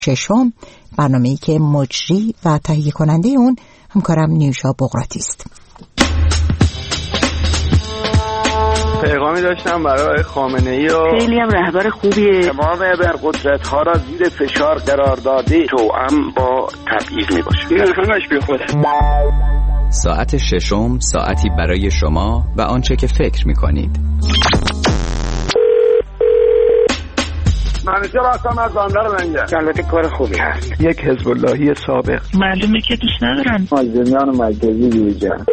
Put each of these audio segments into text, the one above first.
ششم، برنامه‌ای که مجری و تهیه کننده اون همکارم نیوشا بغراتی است. پیغامی داشتم برای خامنه‌ای و خیلی هم رهبر خوبیه. تمام ابرقدرت‌ها را زیر فشار قرار داده، توأم با تبعیض میباشه. این همش بی خوده. ساعت ششم، ساعتی برای شما و آنچه که فکر می‌کنید. منیجر هستم از بندر لنگر. البته کار خوبی هست. یک حزب اللهی سابق. معلومه که دوست ندارن. مازنیان مرکزی یوجان.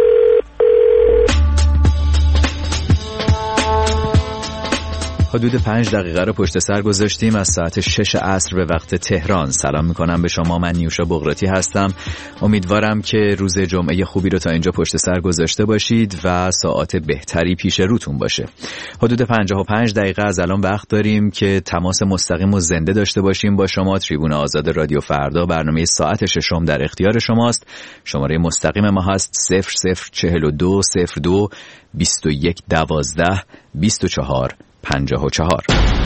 حدود 5 دقیقه رو پشت سر گذاشتیم از ساعت 6 عصر به وقت تهران. سلام میکنم به شما، من نیوشا بغراتی هستم. امیدوارم که روز جمعه خوبی رو تا اینجا پشت سر گذاشته باشید و ساعت بهتری پیش روتون باشه. حدود 55 دقیقه از الان وقت داریم که تماس مستقیم و زنده داشته باشیم با شما. تریبون آزاد رادیو فردا برنامه ساعت ششم در اختیار شماست. شماره مستقیم ما هست 0042 02 21 12 24 54.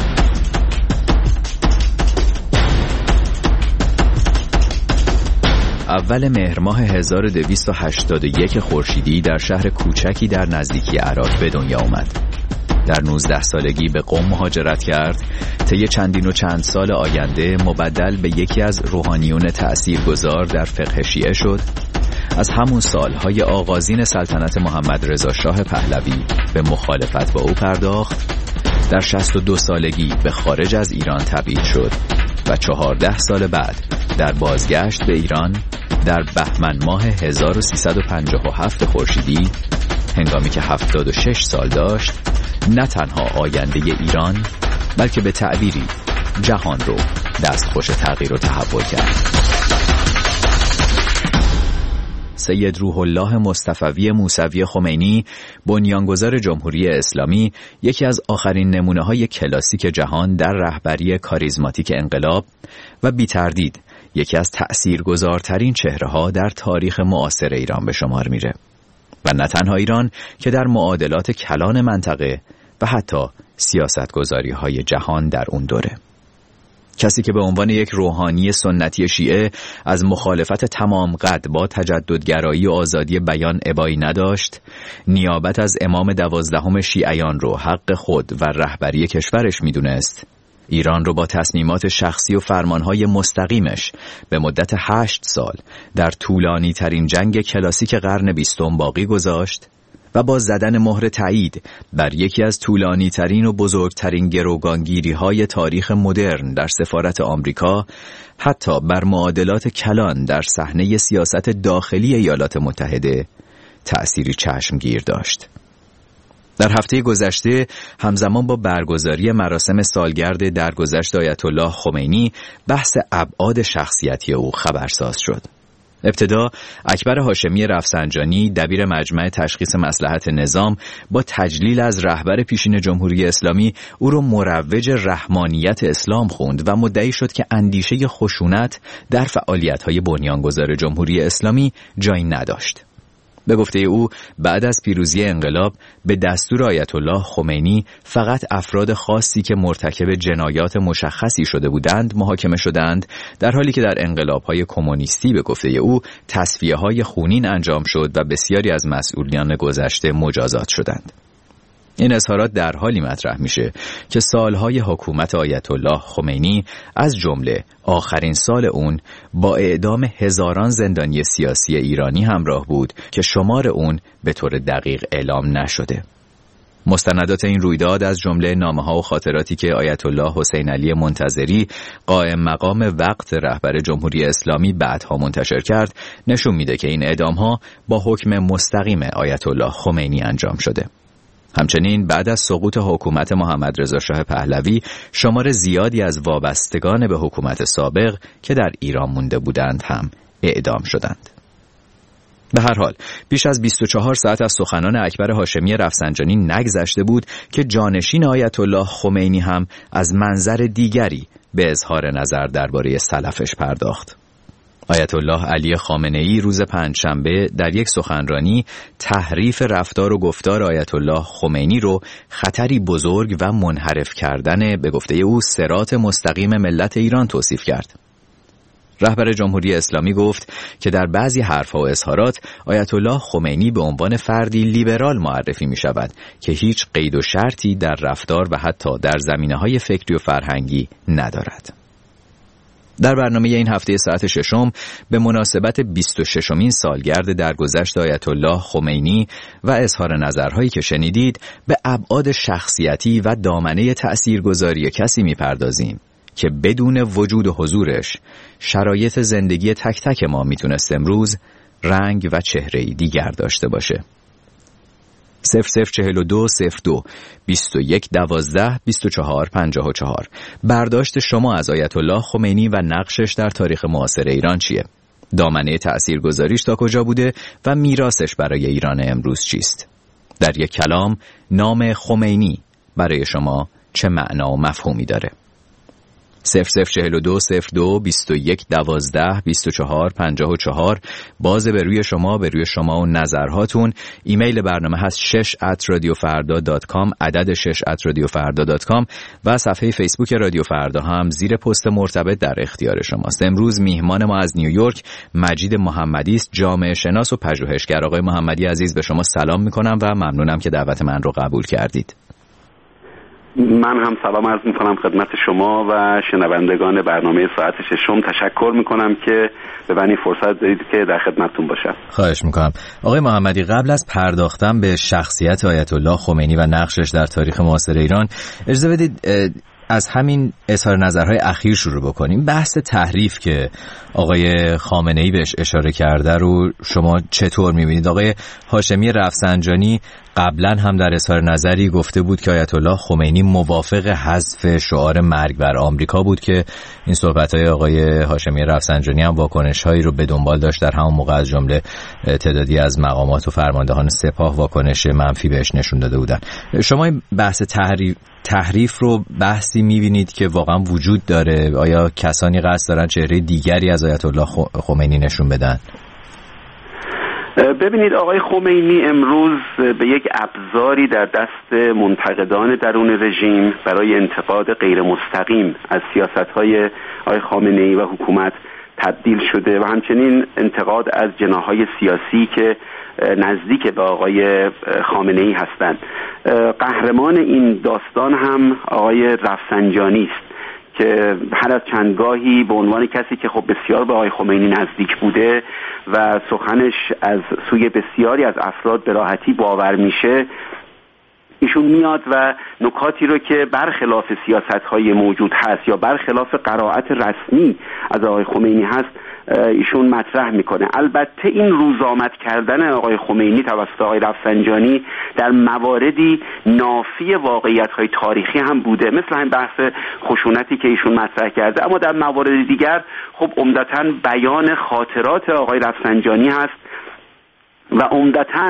اول مهر ماه 1281 خورشیدی در شهر کوچکی در نزدیکی عراق به دنیا آمد. در 19 سالگی به قم مهاجرت کرد. طی چندین و چند سال آینده مبدل به یکی از روحانیون تأثیرگذار در فقه شیعه شد. از همون سالهای آغازین سلطنت محمد رضا شاه پهلوی به مخالفت با او پرداخت. در 62 سالگی به خارج از ایران تبعید شد و 14 سال بعد در بازگشت به ایران در بهمن ماه 1357 خورشیدی، هنگامی که 76 سال داشت، نه تنها آینده ایران بلکه به تعبیری جهان رو دستخوش تغییر و تحول کرد. سید روح الله مصطفوی موسوی خمینی، بنیانگذار جمهوری اسلامی، یکی از آخرین نمونه‌های کلاسیک جهان در رهبری کاریزماتیک انقلاب و بی تردید یکی از تأثیرگذارترین چهره‌ها در تاریخ معاصر ایران به شمار میره. و نه تنها ایران که در معادلات کلان منطقه و حتی سیاستگذاری‌های جهان در اون دوره. کسی که به عنوان یک روحانی سنتی شیعه از مخالفت تمام قد با تجددگرایی و آزادی بیان ابایی نداشت، نیابت از امام 12 شیعیان رو حق خود و رهبری کشورش میدونست، ایران رو با تصمیمات شخصی و فرمانهای مستقیمش به مدت 8 سال در طولانی ترین جنگ کلاسیک قرن 20 باقی گذاشت و با زدن مهر تایید بر یکی از طولانی ترین و بزرگترین گروگانگیری های تاریخ مدرن در سفارت آمریکا، حتی بر معادلات کلان در صحنه سیاست داخلی ایالات متحده تأثیری چشمگیر داشت. در هفته گذشته همزمان با برگزاری مراسم سالگرد درگذشت آیت الله خمینی، بحث ابعاد شخصیتی او خبرساز شد. ابتدا اکبر هاشمی رفسنجانی، دبیر مجمع تشخیص مصلحت نظام، با تجلیل از رهبر پیشین جمهوری اسلامی او را مروج رحمانیت اسلام خوند و مدعی شد که اندیشه خشونت در فعالیت‌های بنیانگذار جمهوری اسلامی جایی نداشت. به گفته او بعد از پیروزی انقلاب به دستور آیت الله خمینی فقط افراد خاصی که مرتکب جنایات مشخصی شده بودند محاکمه شدند، در حالی که در انقلاب‌های کمونیستی به گفته او تصفیه‌های خونین انجام شد و بسیاری از مسئولین گذشته مجازات شدند. این اظهارات در حالی مطرح میشه که سالهای حکومت آیت الله خمینی، از جمله آخرین سال اون، با اعدام هزاران زندانی سیاسی ایرانی همراه بود که شمار اون به طور دقیق اعلام نشده. مستندات این رویداد از جمله نامه‌ها و خاطراتی که آیت الله حسین علی منتظری، قائم مقام وقت رهبر جمهوری اسلامی، بعدها منتشر کرد، نشون میده که این اعدام‌ها با حکم مستقیم آیت الله خمینی انجام شده. همچنین بعد از سقوط حکومت محمد رضا شاه پهلوی، شمار زیادی از وابستگان به حکومت سابق که در ایران مونده بودند هم اعدام شدند. به هر حال بیش از 24 ساعت از سخنان اکبر هاشمی رفسنجانی نگذشته بود که جانشین آیت الله خمینی هم از منظر دیگری به اظهار نظر درباره سلفش پرداخت. آیت الله علی خامنه‌ای روز پنجشنبه در یک سخنرانی تحریف رفتار و گفتار آیت الله خمینی رو خطری بزرگ و منحرف کردن به گفته او صراط مستقیم ملت ایران توصیف کرد. رهبر جمهوری اسلامی گفت که در بعضی حرف‌ها و اظهارات آیت الله خمینی به عنوان فردی لیبرال معرفی می‌شود که هیچ قید و شرطی در رفتار و حتی در زمینه‌های فکری و فرهنگی ندارد. در برنامه این هفته ساعت 6 به مناسبت 26مین سالگرد درگذشت آیت الله خمینی و اظهار نظرهایی که شنیدید به ابعاد شخصیتی و دامنه تأثیرگذاری کسی می‌پردازیم که بدون وجود و حضورش شرایط زندگی تک تک ما میتونست امروز رنگ و چهره‌ای دیگر داشته باشه. 0042 02 21 12 24 54 برداشت شما از آیت الله خمینی و نقشش در تاریخ معاصر ایران چیه؟ دامنه تأثیرگذاریش تا کجا بوده و میراثش برای ایران امروز چیست؟ در یک کلام نام خمینی برای شما چه معنا و مفهومی داره؟ 0042 02 21 12 24 54 باز به روی شما و نظرهاتون. ایمیل برنامه هست 6@radiofarda.com عدد 6@radiofarda.com و صفحه فیسبوک رادیو فردا هم زیر پست مرتبط در اختیار شماست. امروز میهمان ما از نیویورک مجید محمدی است، جامعه شناس و پژوهشگر. آقای محمدی عزیز به شما سلام میکنم و ممنونم که دعوت من رو قبول کردید. من هم سلام عرض میکنم خدمت شما و شنوندگان برنامه ساعت 6. تشکر میکنم که به من این فرصت دادید که در خدمتتون باشم. خواهش میکنم. آقای محمدی، قبل از پرداختن به شخصیت آیت الله خمینی و نقشش در تاریخ معاصر ایران، اجازه بدید از همین اظهار نظرهای اخیر شروع بکنیم. بحث تحریف که آقای خامنه‌ای بهش اشاره کرده رو شما چطور می‌بینید؟ آقای هاشمی رفسنجانی قبلا هم در اظهار نظری گفته بود که آیت الله خمینی موافق حذف شعار مرگ بر آمریکا بود که این صحبت‌های آقای هاشمی رفسنجانی هم واکنش‌هایی رو به دنبال داشت. در همون موقع از جمله تعدادی از مقامات و فرماندهان سپاه واکنش منفی بهش نشون داده بودن. شما این بحث تحریف رو بحثی می‌بینید که واقعا وجود داره؟ آیا کسانی قصد دارن چهره دیگری از آیت الله خمینی نشون بدن؟ ببینید، آقای خمینی امروز به یک ابزاری در دست منتقدان درون رژیم برای انتقاد غیر مستقیم از سیاست‌های آقای خامنه‌ای و حکومت تبدیل شده و همچنین انتقاد از جناح‌های سیاسی که نزدیک به آقای خامنه‌ای هستند. قهرمان این داستان هم آقای رفسنجانی است که هر از چندگاهی به عنوان کسی که خب بسیار به آقای خمینی نزدیک بوده و سخنش از سوی بسیاری از افراد به راحتی باور میشه، ایشون میاد و نکاتی رو که برخلاف سیاست‌های موجود هست یا برخلاف قرائت رسمی از آقای خمینی هست ایشون مطرح میکنه. البته این روزآمد کردن آقای خمینی توسط آقای رفسنجانی در مواردی نافی واقعیت‌های تاریخی هم بوده، مثل همین بحث خشونتی که ایشون مطرح کرده، اما در موارد دیگر خب عمدتاً بیان خاطرات آقای رفسنجانی هست و عمدتاً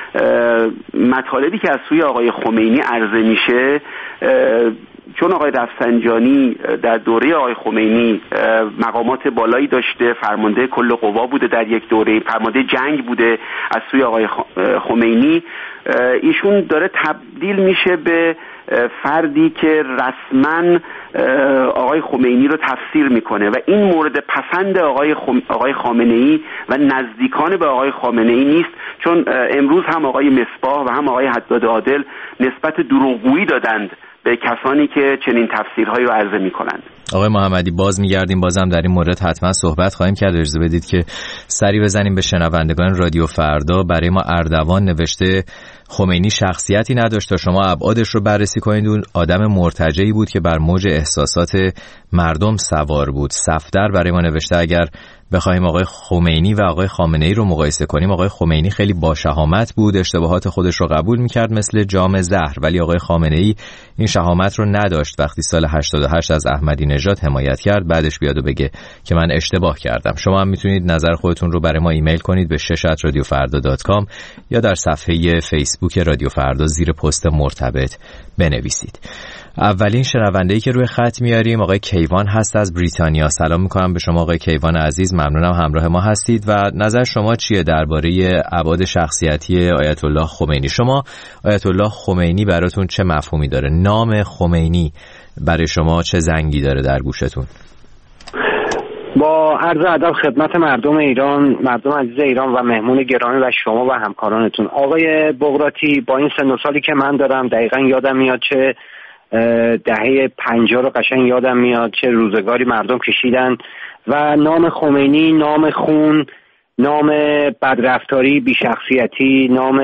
مطالبی که از سوی آقای خمینی عرضه میشه، چون آقای رفسنجانی در دوره آقای خمینی مقامات بالایی داشته، فرمانده کل قوا بوده، در یک دوره فرمانده جنگ بوده از سوی آقای خمینی، ایشون داره تبدیل میشه به فردی که رسما آقای خمینی رو تفسیر میکنه و این مورد پسند آقای خامنه‌ای و نزدیکان به آقای خامنه‌ای نیست، چون امروز هم آقای مصباح و هم آقای حداد عادل نسبت دروغگویی دادند به کسانی که چنین تفسیرهایی رو عرضه میکنند. آقای محمدی، باز میگردیم، بازم در این مورد حتما صحبت خواهیم کرد. اجازه بدید که سری بزنیم به شنوندگان رادیو فردا. برای ما اردوان نوشته خمینی شخصیتی نداشت تا شما ابعادش رو بررسی کنید. اون آدم مرتجعی بود که بر موج احساسات مردم سوار بود. صفدر برای ما نوشته اگر بخوایم آقای خمینی و آقای خامنه‌ای رو مقایسه کنیم، آقای خمینی خیلی با شهامت بود، اشتباهات خودش رو قبول میکرد مثل جام زهر، ولی آقای خامنه‌ای این شهامت رو نداشت. وقتی سال 88 از احمدی نژاد حمایت کرد، بعدش بیاد و بگه که من اشتباه کردم. شما هم میتونید نظر خودتون رو برای ما ایمیل کنید به 6@radiofarda.com یا در صفحه فیسبوک رادیو فردا زیر پست مرتبط بنویسید. اولین شنونده‌ای که روی خط میاریم آقای کیوان هست از بریتانیا. سلام میکنم به شما آقای کیوان عزیز، ممنونم همراه ما هستید و نظر شما چیه درباره ابعاد شخصیتی آیت الله خمینی؟ شما آیت الله خمینی براتون چه مفهومی داره؟ نام خمینی برای شما چه زنگی داره در گوشتون؟ با عرض ادب خدمت مردم ایران، مردم عزیز ایران و مهمون گرامی و شما و همکارانتون. آقای بغراتی، با این سن و سالی که من دارم دقیقا یادم میاد چه دهه 50 رو قشنگ یادم میاد، چه روزگاری مردم کشیدن و نام خمینی، نام خون، نام بدرفتاری، بیشخصیتی، نام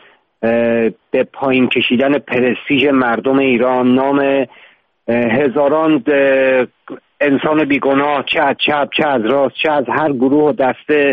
به پایین کشیدن پرستیژ مردم ایران، نام هزاران انسان بیگناه، چه از چپ چه از راست چه از هر گروه و دسته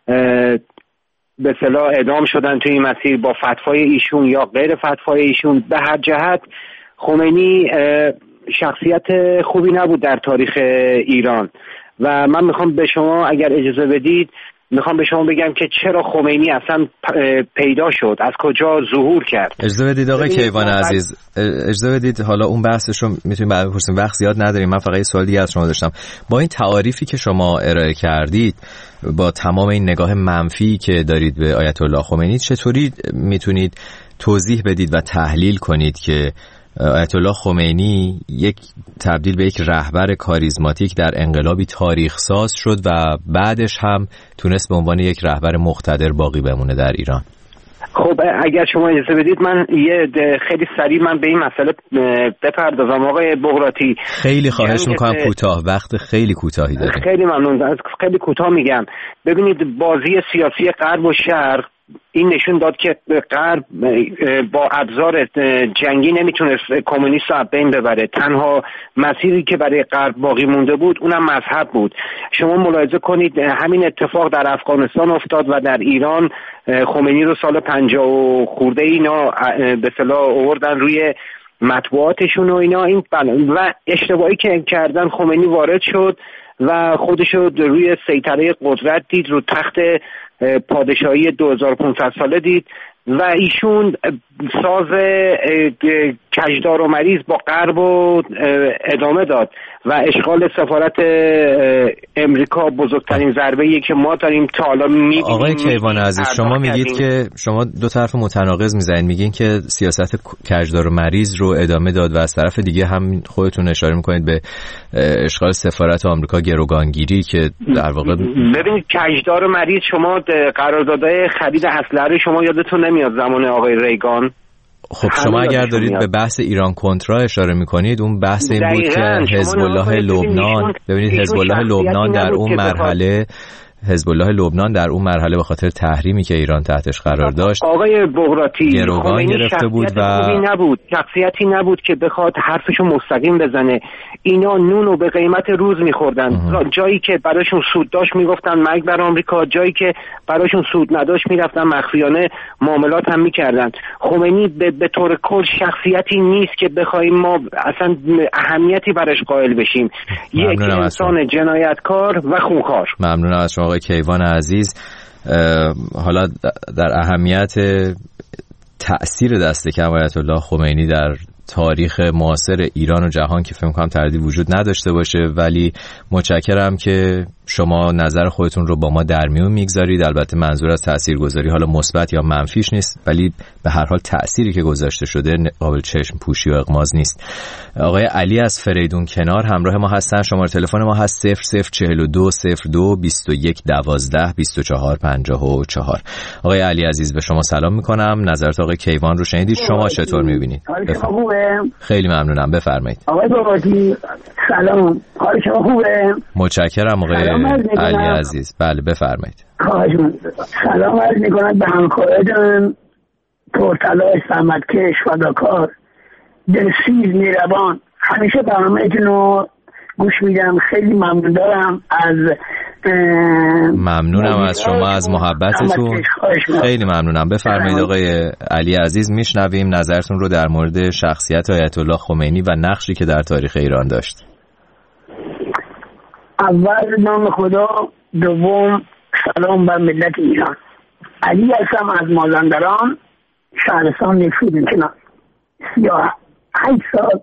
به اصطلاح اعدام شدن توی این مسیر با فتوای ایشون یا غیر فتوای ایشون. به هر جهت خمینی شخصیت خوبی نبود در تاریخ ایران و من میخوام به شما اگر اجازه بدید میخوام به شما بگم که چرا خمینی اصلا پیدا شد، از کجا ظهور کرد. اجازه بدید آقای کیوان عزیز، اجازه بدید حالا اون بحثش رو میتونیم بعد بپرسیم، وقت زیاد نداریم. من فقط یه سوال دیگه از شما داشتم. با این تعاریفی که شما ارائه کردید، با تمام این نگاه منفی که دارید به آیت الله خمینی، چطوری میتونید توضیح بدید و تحلیل کنید که آیت الله خمینی یک تبدیل به یک رهبر کاریزماتیک در انقلابی تاریخ ساز شد و بعدش هم تونست به عنوان یک رهبر مقتدر باقی بمونه در ایران؟ خب اگر شما اجازه بدید من خیلی سریع من به این مسئله بپردازم. آقای بغراتی خیلی خواهش میکنم کوتاه، وقت خیلی کوتاهی داریم. خیلی ممنون، خیلی کوتاه میگم. ببینید بازی سیاسی غرب و شرق این نشون داد که غرب با ابزار جنگی نمیتونست کمونیست رو بین ببره. تنها مسیری که برای غرب باقی مونده بود اونم مذهب بود. شما ملاحظه کنید همین اتفاق در افغانستان افتاد و در ایران خمینی رو سال 50 خورده اینا به اصطلاح آوردن روی مطبوعاتشون و اینا. این و اشتباهی که کردن، خمینی وارد شد و خودش رو روی سیطره قدرت دید، رو تخت پادشاهی 2500 ساله دید و ایشون ساز کجدار و مریض با غرب رو ادامه داد و اشغال سفارت امریکا بزرگترین ضربه‌ایه که ما داریم تا حالا می‌بینیم. آقای کیوان عزیز، شما میگید که شما دو طرف متناقض میزنید، میگین که سیاست کجدار و مریض رو ادامه داد و از طرف دیگه هم خودتون اشاره میکنید به اشغال سفارت آمریکا، گروگانگیری که در واقع ببینید کجدار و مریض، شما قراردادهای خرید اسلحه شما یادتون نمیاد زمان آقای ریگان؟ خب شما اگر دارید به بحث ایران کنترا اشاره میکنید، اون بحث این بود که حزب الله لبنان، ببینید حزب الله لبنان در اون مرحله به خاطر تحریمی که ایران تحتش قرار داشت آقای بغراتی گروگان گرفته بود و شخصیتی نبود که بخواد حرفشو مستقیم بزنه. اینا نونو به قیمت روز میخوردن. جایی که براشون سود داشت میگفتن مرگ بر آمریکا، جایی که براشون سود نداشت میرفتن مخفیانه معاملات هم میکردن. خمینی به طور کل شخصیتی نیست که بخوایم ما اصلا اهمیتی براش قائل بشیم. یک انسان جنایتکار و خونخوار. ممنونم از شما آقای کیوان عزیز. حالا در اهمیت تأثیر دست کم آیت الله خمینی در تاریخ معاصر ایران و جهان که فکر می‌کنم تردید وجود نداشته باشه، ولی متشکرم که شما نظر خودتون رو با ما در میون میگذارید. البته منظور از تاثیرگذاری حالا مثبت یا منفیش نیست، ولی به هر حال تأثیری که گذاشته شده قابل چشم پوشی و اغماض نیست. آقای علی از فریدون کنار همراه ما هستن. شماره تلفن ما هست 0042 02 21 12 24 54. آقای علی عزیز، به شما سلام میکنم. نظرات آقای کیوان رو شنیدید، شما چطور میبینید؟ خیلی ممنونم، بفرمایید. آقای بغراتی سلام، حال شما خوبه؟ متشکرم آقای علی عزیز. بله بفرمایید. سلام عرض میکنم به همکاران پرتلاش، زحمتکش، فداکار، دلسیز، مهربان. همیشه برنامه‌تون رو گوش میدم، خیلی ممنون دارم از ممنونم از شما، از محبتتون. خیلی ممنونم. بفرمایید آقای علی عزیز، میشنویم نظرتون رو در مورد شخصیت آیت الله خمینی و نقشی که در تاریخ ایران داشت. اول نام خدا، دوم سلام بر ملت ایران. علی هستم از مازندران، شهرستان فریدون کنار. 38 سال.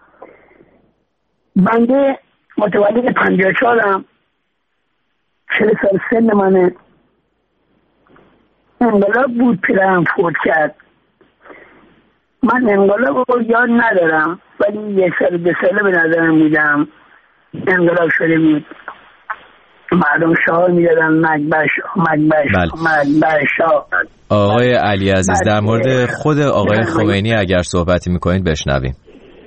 بنده متولد 54م، 40 سال سن منه. انقلاب بود، پدرم فوت کرد. من انقلاب رو یاد ندارم، ولی 1 سال 2 ساله به نظرم بودم انقلاب شده بود. مردم شعار میدادن مکبر شاه. آقای علی عزیز، در مورد خود آقای خمینی اگر صحبتی میکنید بشنویم.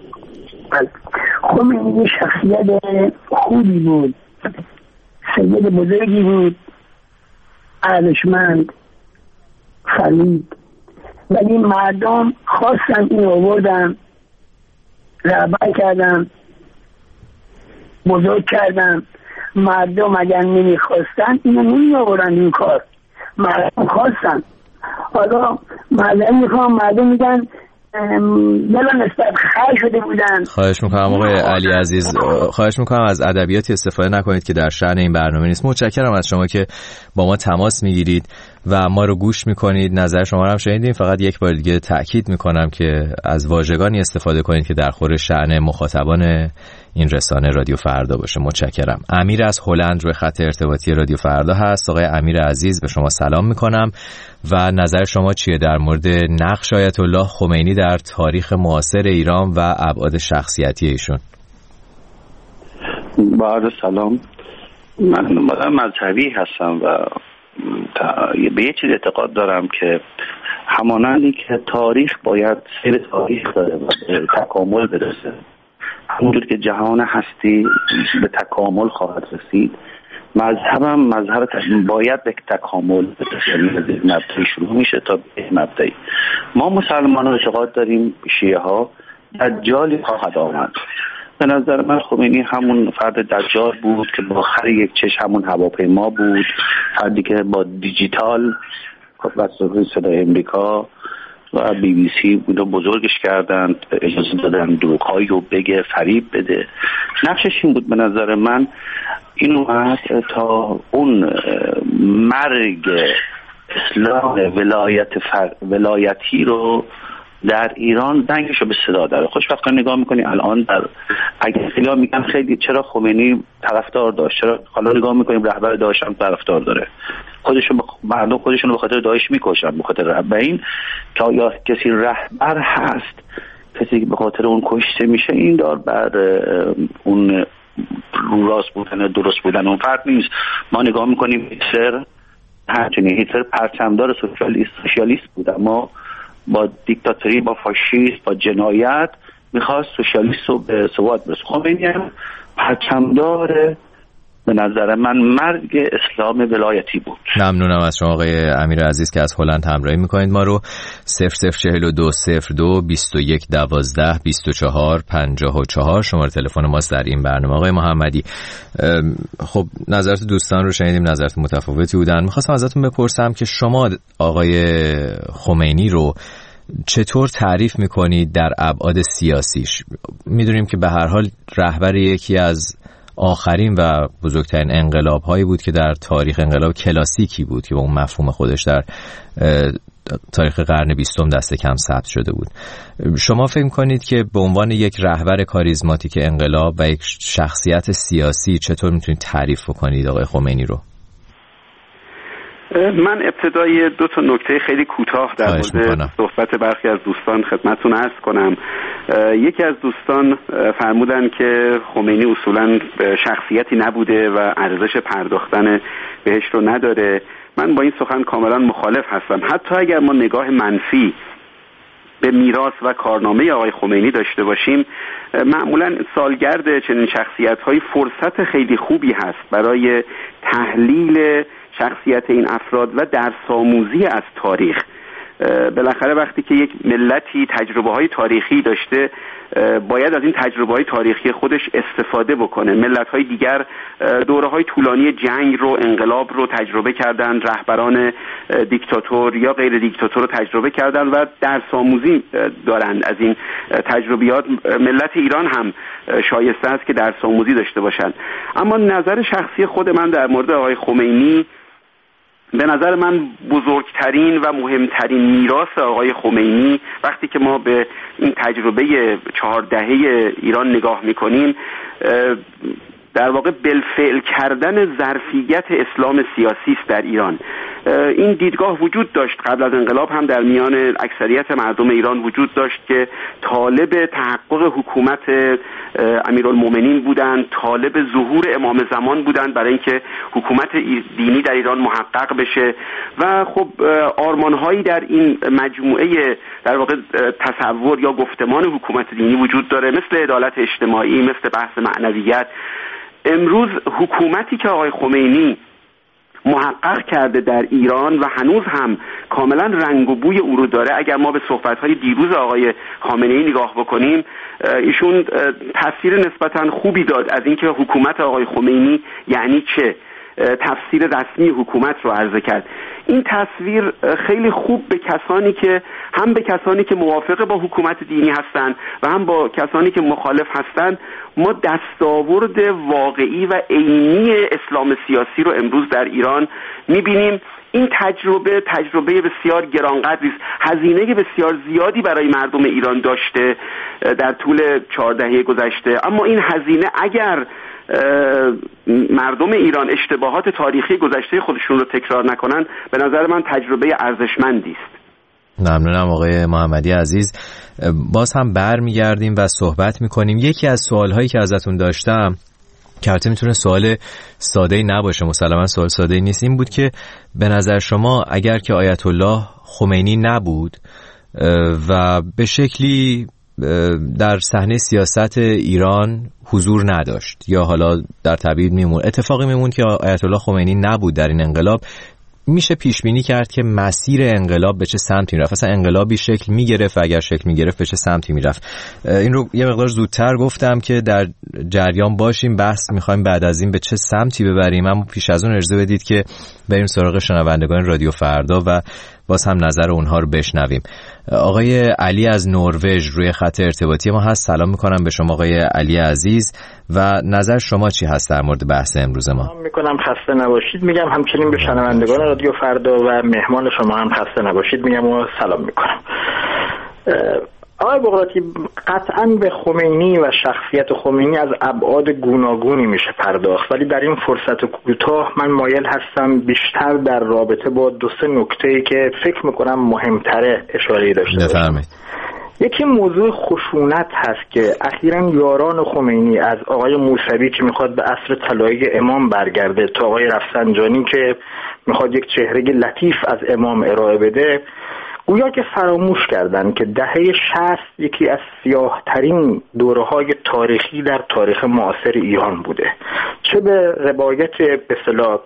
خمینی شخصیت خوبی بود، سید بزرگی بود، ارزشمند، فرید، ولی مردم خواستن این آوردن، رهبر کردن، بزرگ کردن. مردم اگر نمیخواستن اینو نمی آوردن این کار، مردم خواستن. حالا مردم میگن بلا نسبت خر شده بودن. خواهش میکنم آقای علی عزیز، خواهش میکنم از ادبیاتی استفاده نکنید که در شأن این برنامه نیست. متشکرم از شما که با ما تماس میگیرید و ما رو گوش میکنید. نظر شما رو هم شنیدیم. فقط یک بار دیگه تأکید میکنم که از واژگانی استفاده کنید که در خور شأن مخاطبان این رسانه رادیو فردا باشه. متشکرم. امیر از هلند روی خط ارتباطی رادیو فردا هست. آقای امیر عزیز، به شما سلام میکنم و نظر شما چیه در مورد نقش آیت الله خمینی در تاریخ معاصر ایران و ابعاد شخصیتی ایشون؟ با عرض سلام. من مذهبی هستم و به یه چیز اعتقاد دارم که همانندی که تاریخ باید سیر تاریخ داره و به تکامل برسه، همونجور که جهان هستی به تکامل خواهد رسید، مذهبم مذهب باید به تکامل برسه. یعنی از این مبدأ شروع میشه تا به مبدأ. ما مسلمانان اعتقاد داریم شیعه ها دجالی خواهد آمد. به نظر من خمینی همون فرد دجال بود که با خر یک چشم همون هواپیما بود، فردی که با دیجیتال وسایل صدای امریکا و بی بی سی بوده بزرگش کردند، اجازه دادن دروغ‌هایی رو بگه، فریب بده. نقشش این بود به نظر من این اومد تا اون مرگ اسلام ولایتی رو در ایران دنگش رو به صدا داره. خوشبختانه نگاه میکنی الان اگه خیلی میگن خیلی چرا خمینی طرفدار داشت، چرا حالا نگاه میکنیم رهبر داعش هم طرفدار داره، مردم خودشون به خاطر داعش میکشن، به خاطر رهبر. این که یا کسی رهبر هست، کسی که به خاطر اون کشته میشه، این دار بر اون رو راست بودن درست بودن اون فرق نیست. ما نگاه میکنیم هیتلر پرچمدار سوسیالیست بود، اما با دیکتاتوری، با فاشیست، با جنایت میخواست سوسیالیست رو به ثبات برسونه. خمینی هم پرچمدار به نظر من مرگ اسلام ولایتی بود. ممنونم از شما آقای امیر عزیز که از هلند همراهی میکنید ما رو. 004202 2112 24 54 شماره تلفن ماست در این برنامه. آقای محمدی، خب نظرات دوستان رو شنیدیم، نظرات متفاوتی بودن. میخواستم ازتون بپرسم که شما آقای خمینی رو چطور تعریف میکنید در ابعاد سیاسیش؟ میدونیم که به هر حال رهبر یکی از آخرین و بزرگترین انقلاب هایی بود که در تاریخ، انقلاب کلاسیکی بود که با اون مفهوم خودش در تاریخ قرن 20 دست کم ثبت شده بود. شما فکر می‌کنید که به عنوان یک رهبر کاریزماتیک انقلاب و یک شخصیت سیاسی چطور میتونید تعریف کنید آقای خمینی رو؟ من ابتدای دو تا نکته خیلی کوتاه در مورد صحبت برخی از دوستان خدمتتون عرض کنم. یکی از دوستان فرمودن که خمینی اصولاً شخصیتی نبوده و ارزش پرداختن بهش رو نداره. من با این سخن کاملا مخالف هستم. حتی اگر ما نگاه منفی به میراث و کارنامه آقای خمینی داشته باشیم، معمولاً سالگرد چنین شخصیت‌های فرصت خیلی خوبی هست برای تحلیل شخصیت این افراد و درس‌آموزی از تاریخ. بالاخره وقتی که یک ملتی تجربه‌های تاریخی داشته، باید از این تجربه‌های تاریخی خودش استفاده بکنه. ملت‌های دیگر دوره‌های طولانی جنگ رو، انقلاب رو تجربه کردن، رهبران دیکتاتور یا غیر دیکتاتور رو تجربه کردن و درس‌آموزی دارند از این تجربیات. ملت ایران هم شایسته است که درس‌آموزی داشته باشند. اما نظر شخصی خود من در مورد آقای خمینی، به نظر من بزرگترین و مهمترین میراث آقای خمینی وقتی که ما به این تجربه 4 دهه ایران نگاه میکنیم، در واقع بالفعل کردن ظرفیت اسلام سیاسی است در ایران. این دیدگاه وجود داشت، قبل از انقلاب هم در میان اکثریت مردم ایران وجود داشت که طالب تحقق حکومت امیرالمومنین بودند، طالب ظهور امام زمان بودند برای اینکه حکومت دینی در ایران محقق بشه و خب آرمان‌هایی در این مجموعه در واقع تصور یا گفتمان حکومت دینی وجود داره، مثل عدالت اجتماعی، مثل بحث معنویت. امروز حکومتی که آقای خمینی محقق کرده در ایران و هنوز هم کاملا رنگ و بوی او رو داره، اگر ما به صحبت‌های دیروز آقای خامنه‌ای نگاه بکنیم، ایشون تفسیر نسبتاً خوبی داد از اینکه حکومت آقای خمینی یعنی چه، تفسیر رسمی حکومت رو عرضه کرد. این تصویر خیلی خوب به کسانی که هم به کسانی که موافق با حکومت دینی هستند و هم با کسانی که مخالف هستند، ما دستاورد واقعی و عینی اسلام سیاسی رو امروز در ایران می‌بینیم. این تجربه بسیار گرانقدری است، هزینه بسیار زیادی برای مردم ایران داشته در طول 4 دهه گذشته، اما این هزینه اگر مردم ایران اشتباهات تاریخی گذشته خودشون رو تکرار نکنن، به نظر من تجربه ارزشمندی است. ممنونم آقای محمدی عزیز. باز هم برمیگردیم و صحبت میکنیم. یکی از سوالهایی که ازتون داشتم که البته میتونه سوال ساده‌ای نباشه، مسلماً سوال ساده‌ای نیست، این بود که به نظر شما اگر که آیت الله خمینی نبود و به شکلی در صحنه سیاست ایران حضور نداشت یا حالا در تبعید میمون، اتفاقی میمون که آیت الله خمینی نبود در این انقلاب، میشه پیش بینی کرد که مسیر انقلاب به چه سمتی میرفت؟ اصلا انقلابی شکل میگرفت و اگر شکل میگرفت به چه سمتی میرفت؟ این رو یه مقدار زودتر گفتم که در جریان باشیم، بحث میخوایم بعد از این به چه سمتی ببریم، اما پیش از اون اجازه بدید که بریم سراغ شنوندگان رادیو فردا و باز هم نظر اونها رو بشنویم. آقای علی از نروژ روی خط ارتباطی ما هست. سلام میکنم به شما آقای علی عزیز و نظر شما چی هست در مورد بحث امروز ما؟ سلام میکنم، خسته نباشید میگم، همچنین به شنوندگان رادیو فردا و مهمان شما هم خسته نباشید میگم و سلام میکنم. آقای بغراتی، قطعاً به خمینی و شخصیت خمینی از ابعاد گوناگونی میشه پرداخت، ولی در این فرصت کوتاه من مایل هستم بیشتر در رابطه با 2-3 نکته‌ای که فکر میکنم مهمتره اشاره داشته باشم. یکی موضوع خشونت هست که اخیراً یاران خمینی از آقای موسوی که میخواد به عصر طلایی امام برگرده تا آقای رفسنجانی که میخواد یک چهره لطیف از امام ارائه بده، گویا که فراموش کردن که دهه 60 یکی از سیاه‌ترین دوره‌های تاریخی در تاریخ معاصر ایران بوده، چه به روایت به اصطلاح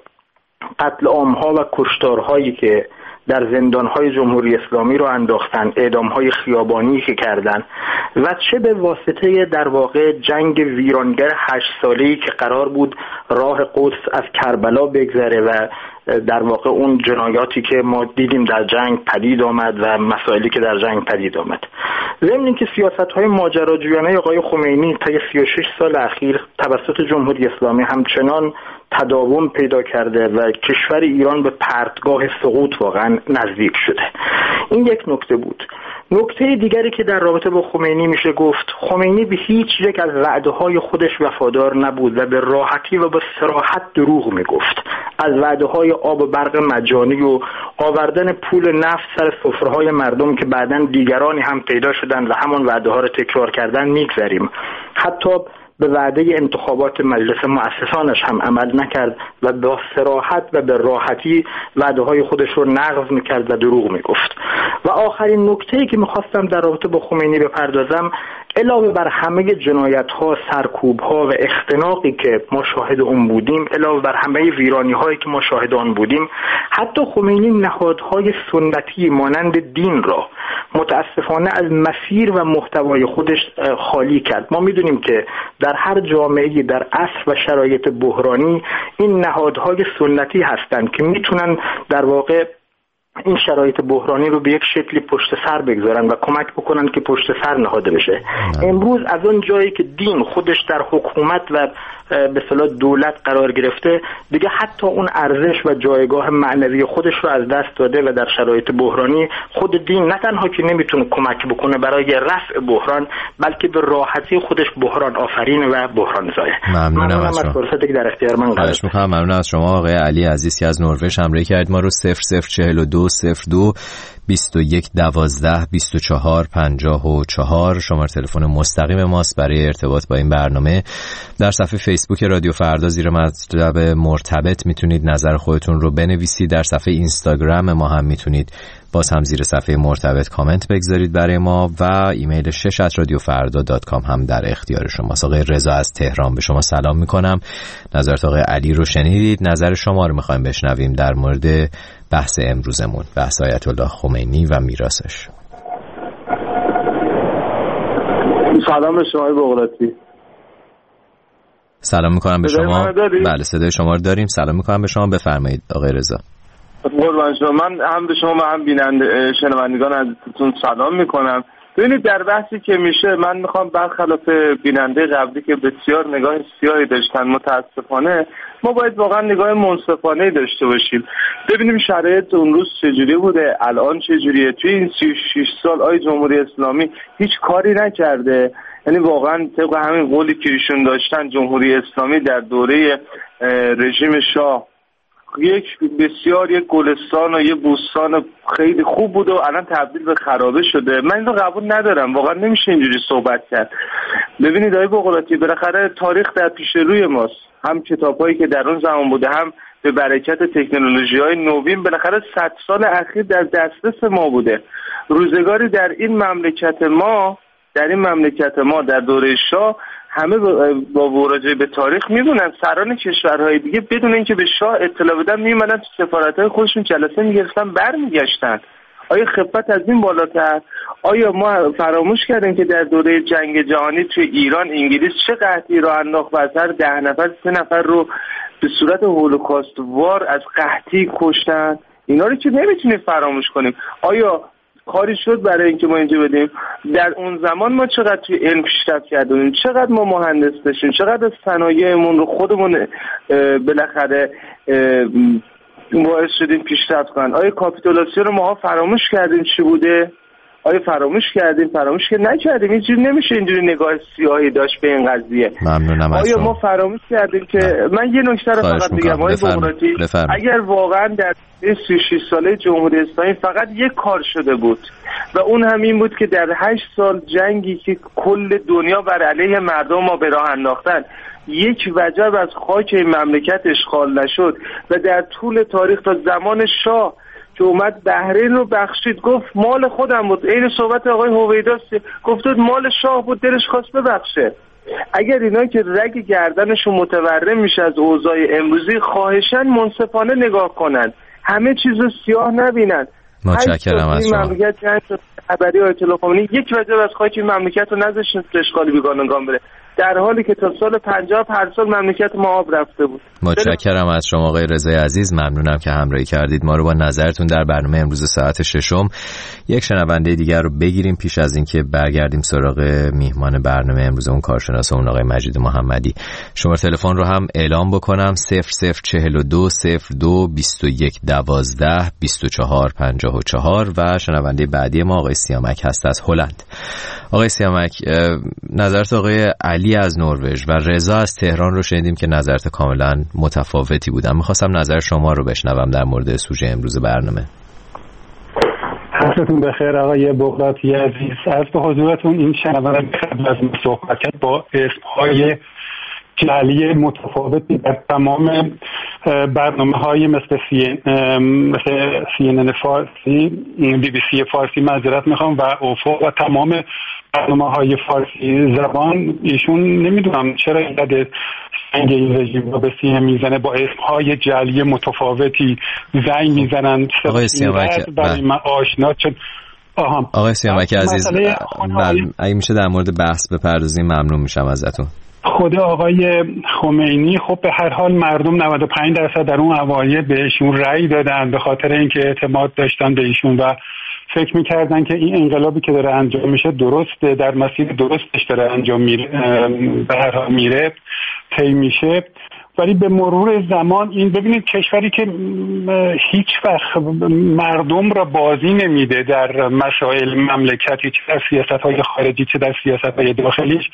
قتل عام‌ها و کشتارهایی که در زندان‌های جمهوری اسلامی رو انداختن، اعدام‌های خیابانی که کردن، و چه به واسطه در واقع جنگ ویرانگر 8 ساله‌ای که قرار بود راه قدس از کربلا بگذره و در واقع اون جنایاتی که ما دیدیم در جنگ پدید آمد و مسائلی که در جنگ پدید آمد. ضمن اینکه سیاست‌های ماجراجویانه آقای خمینی طی 36 سال اخیر توسط جمهوری اسلامی همچنان تداوم پیدا کرده و کشور ایران به پرتگاه سقوط واقعا نزدیک شده. این یک نکته بود. نکته دیگری که در رابطه با خمینی میشه گفت، خمینی به هیچ یک از وعده‌های خودش وفادار نبود و به راحتی و به صراحت دروغ میگفت. از وعده‌های آب و برق مجانی و آوردن پول نفت سر سفره‌های مردم که بعداً دیگرانی هم پیدا شدن و همان وعده‌ها رو تکرار کردن میگذریم. حتی به وعده انتخابات مجلس مؤسسانش هم عمل نکرد و با صراحت و به راحتی وعده‌های خودش رو نقض میکرد و دروغ میگفت. و آخرین نکته‌ای که میخواستم در رابطه با خمینی بپردازم، علاوه بر همه جنایت‌ها، سرکوب‌ها و اختناقی که ما شاهد اون بودیم، علاوه بر همه ویرانی‌هایی که ما شاهد آن بودیم، حتی خمینی نهادهای سنتی مانند دین را متاسفانه از مسیر و محتوای خودش خالی کرد. ما می‌دونیم که در هر جامعه‌ای در عصر و شرایط بحرانی این نهادهای سنتی هستند که میتونن در واقع این شرایط بحرانی رو به یک شکلی پشت سر بگذارن و کمک بکنن که پشت سر نهاده بشه. امروز از اون جایی که دین خودش در حکومت و به اصطلاح دولت قرار گرفته، دیگه حتی اون ارزش و جایگاه معنوی خودش رو از دست داده و در شرایط بحرانی خود دین نه تنها که نمیتونه کمک بکنه برای رفع بحران، بلکه به راحتی خودش بحران آفرین و بحران زای. ممنونم از فرصتی که در اختیار من قرار داد. ممنون از شما آقای علی عزیز که از نروژ همراهی کردید ما رو. 004202 21 12 24 54 شماره تلفن مستقیم ماست برای ارتباط با این برنامه. در صفحه فیسبوک رادیو فردا زیر مطلب مرتبط میتونید نظر خودتون رو بنویسید. در صفحه اینستاگرام ما هم میتونید باز هم زیر صفحه مرتبط کامنت بگذارید برای ما و ایمیل 6@radiofarda.com هم در اختیار شماست. آقای رضا از تهران به شما سلام میکنم. نظرت آقای علی رو شنیدید. نظر شما رو میخوایم بشنویم در مورد بحث امروزمون، بحث آیت الله خمینی و میراثش. سلام به شما بغراتی. سلام میکنم به شما. بله صدای شما رو داریم. سلام میکنم به شما. بفرمایید آقای رضا. قربان شما. من هم به شما و هم بیننده شنوندگان عزیزتون سلام میکنم. ببینید در بحثی که میشه من میخوام برخلاف بیننده قبلی که بسیار نگاه سیاهی داشتن، متاسفانه ما باید واقعا نگاه منصفانه داشته باشیم، ببینیم شرایط اون روز چجوری بوده، الان چجوریه. توی این 36 سال آی جمهوری اسلامی هیچ کاری نکرده. یعنی واقعا طبق همین قولی که ایشون داشتن، جمهوری اسلامی در دوره رژیم شاه یک گلستان و یه بوستان خیلی خوب بود و الان تبدیل به خرابه شده. من اینو قبول ندارم، واقعا نمیشه اینجوری صحبت کرد. ببینید آقای بغراتی، بالاخره تاریخ در پیش روی ماست، هم کتابایی که در اون زمان بوده، هم به برکت تکنولوژی‌های نوین بالاخره 100 سال اخیر در دسترس ما بوده. روزگاری در این مملکت ما در دوره شاه همه با مراجعه به تاریخ میدونن سران کشورهای دیگه بدون اینکه به شاه اطلاع بدن میمدن تو سفارت‌های خودشون جلسه میگرفتن برمیگشتن. آیا خفت از این بالاتر؟ آیا ما فراموش کردیم که در دوره جنگ جهانی توی ایران انگلیس چه قحطی را انداخت و از هر 10 نفر 3 نفر رو به صورت هولوکاست وار از قحطی کشتن؟ اینا رو که نمیتونیم فراموش کنیم. آیا کاری شد برای اینکه ما اینجا بدیم؟ در اون زمان ما چقدر توی علم پیشرفت کردیم، چقدر ما مهندس داشتیم، چقدر از صنایعمون رو خودمون بالاخره باعث شدیم پیشرفت کنن. آیا کاپیتولاسیون رو ما فراموش کردیم چی بوده؟ آیا فراموش که نکردیم؟ اینجوری نمیشه اینجوری نگاه سیاهی داشت به این قضیه. ممنونم. آیا ما فراموش کردیم که من یه نکته رو فقط بگم آقای بغراتی، اگر واقعا در 36 ساله جمهوری اسلامی فقط یک کار شده بود و اون هم این بود که در 8 سال جنگی که کل دنیا بر علیه مردم ما به راه انداختن یک وجب از خاک این مملکت اشغال نشد و در طول تاریخ تا زمان شاه که اومد بحرین رو بخشید، گفت مال خودم بود. این صحبت آقای هویداست، گفت مال شاه بود دلش خواست ببخشه. اگر اینا که رگ گردنشون متورم میشه از اوضاع امروزی، خواهشاً منصفانه نگاه کنن، همه چیز رو سیاه نبینن. متشکرم از شما. مملکت خبری آیت الله خمینی یک وجب از خاک این مملکت رو نذاشتن اشغال بیگانگان بره، در حالی که تا سال 50 هر سال مملکت ما آب رفته بود. متشکرم از شما آقای رضای عزیز، ممنونم که همراهی کردید ما رو با نظرتون در برنامه امروز ساعت 6. یک شنونده دیگر رو بگیریم پیش از اینکه برگردیم سراغ میهمان برنامه امروز اون کارشناسمون آقای مجید محمدی. شماره تلفن رو هم اعلام بکنم: 0042 02 21 12 24 54 و شنونده بعدی ما آقای سیامک هست از هلند. آقای سیامک، نظرت آقای علی از نروژ و رضا از تهران رو شنیدیم که نظرت کاملا متفاوتی بودن. میخواستم نظر شما رو بشنوم در مورد سوژه امروز برنامه. حالتون بخیر آقای بغراتی عزیز. از به حضورتون این شنونده قبل از صحبت کرد با اسمهای جعلی متفاوتی در تمام برنامه‌های مثل CNN فارسی، BBC فارسی معذرت میخوام و افق و تمام برنامه‌های فارسی زبان، ایشون نمیدونم چرا اینقدر سنگ این رژیم رو به سینه میزنه، با اسمهای جعلی متفاوتی زنگ میزنن. آقای سیامک برای من آشنا شد. آقای سیامک عزیز، اگه میشه در مورد بحث بپردازیم ممنون میشم ازتون. خود آقای خمینی خب به هر حال مردم 95% در اون اوایل بهشون رأی دادن به خاطر اینکه اعتماد داشتن به ایشون و فکر میکردن که این انقلابی که داره انجام میشه درسته، در مسیر درستش داره انجام میره، به هر حال میره، طی میشه. ولی به مرور زمان این ببینید کشوری که هیچ وقت مردم را بازی نمیده در مسائل مملکتی، چه در سیاست‌های خارجی چه در سیاست‌های داخلیش،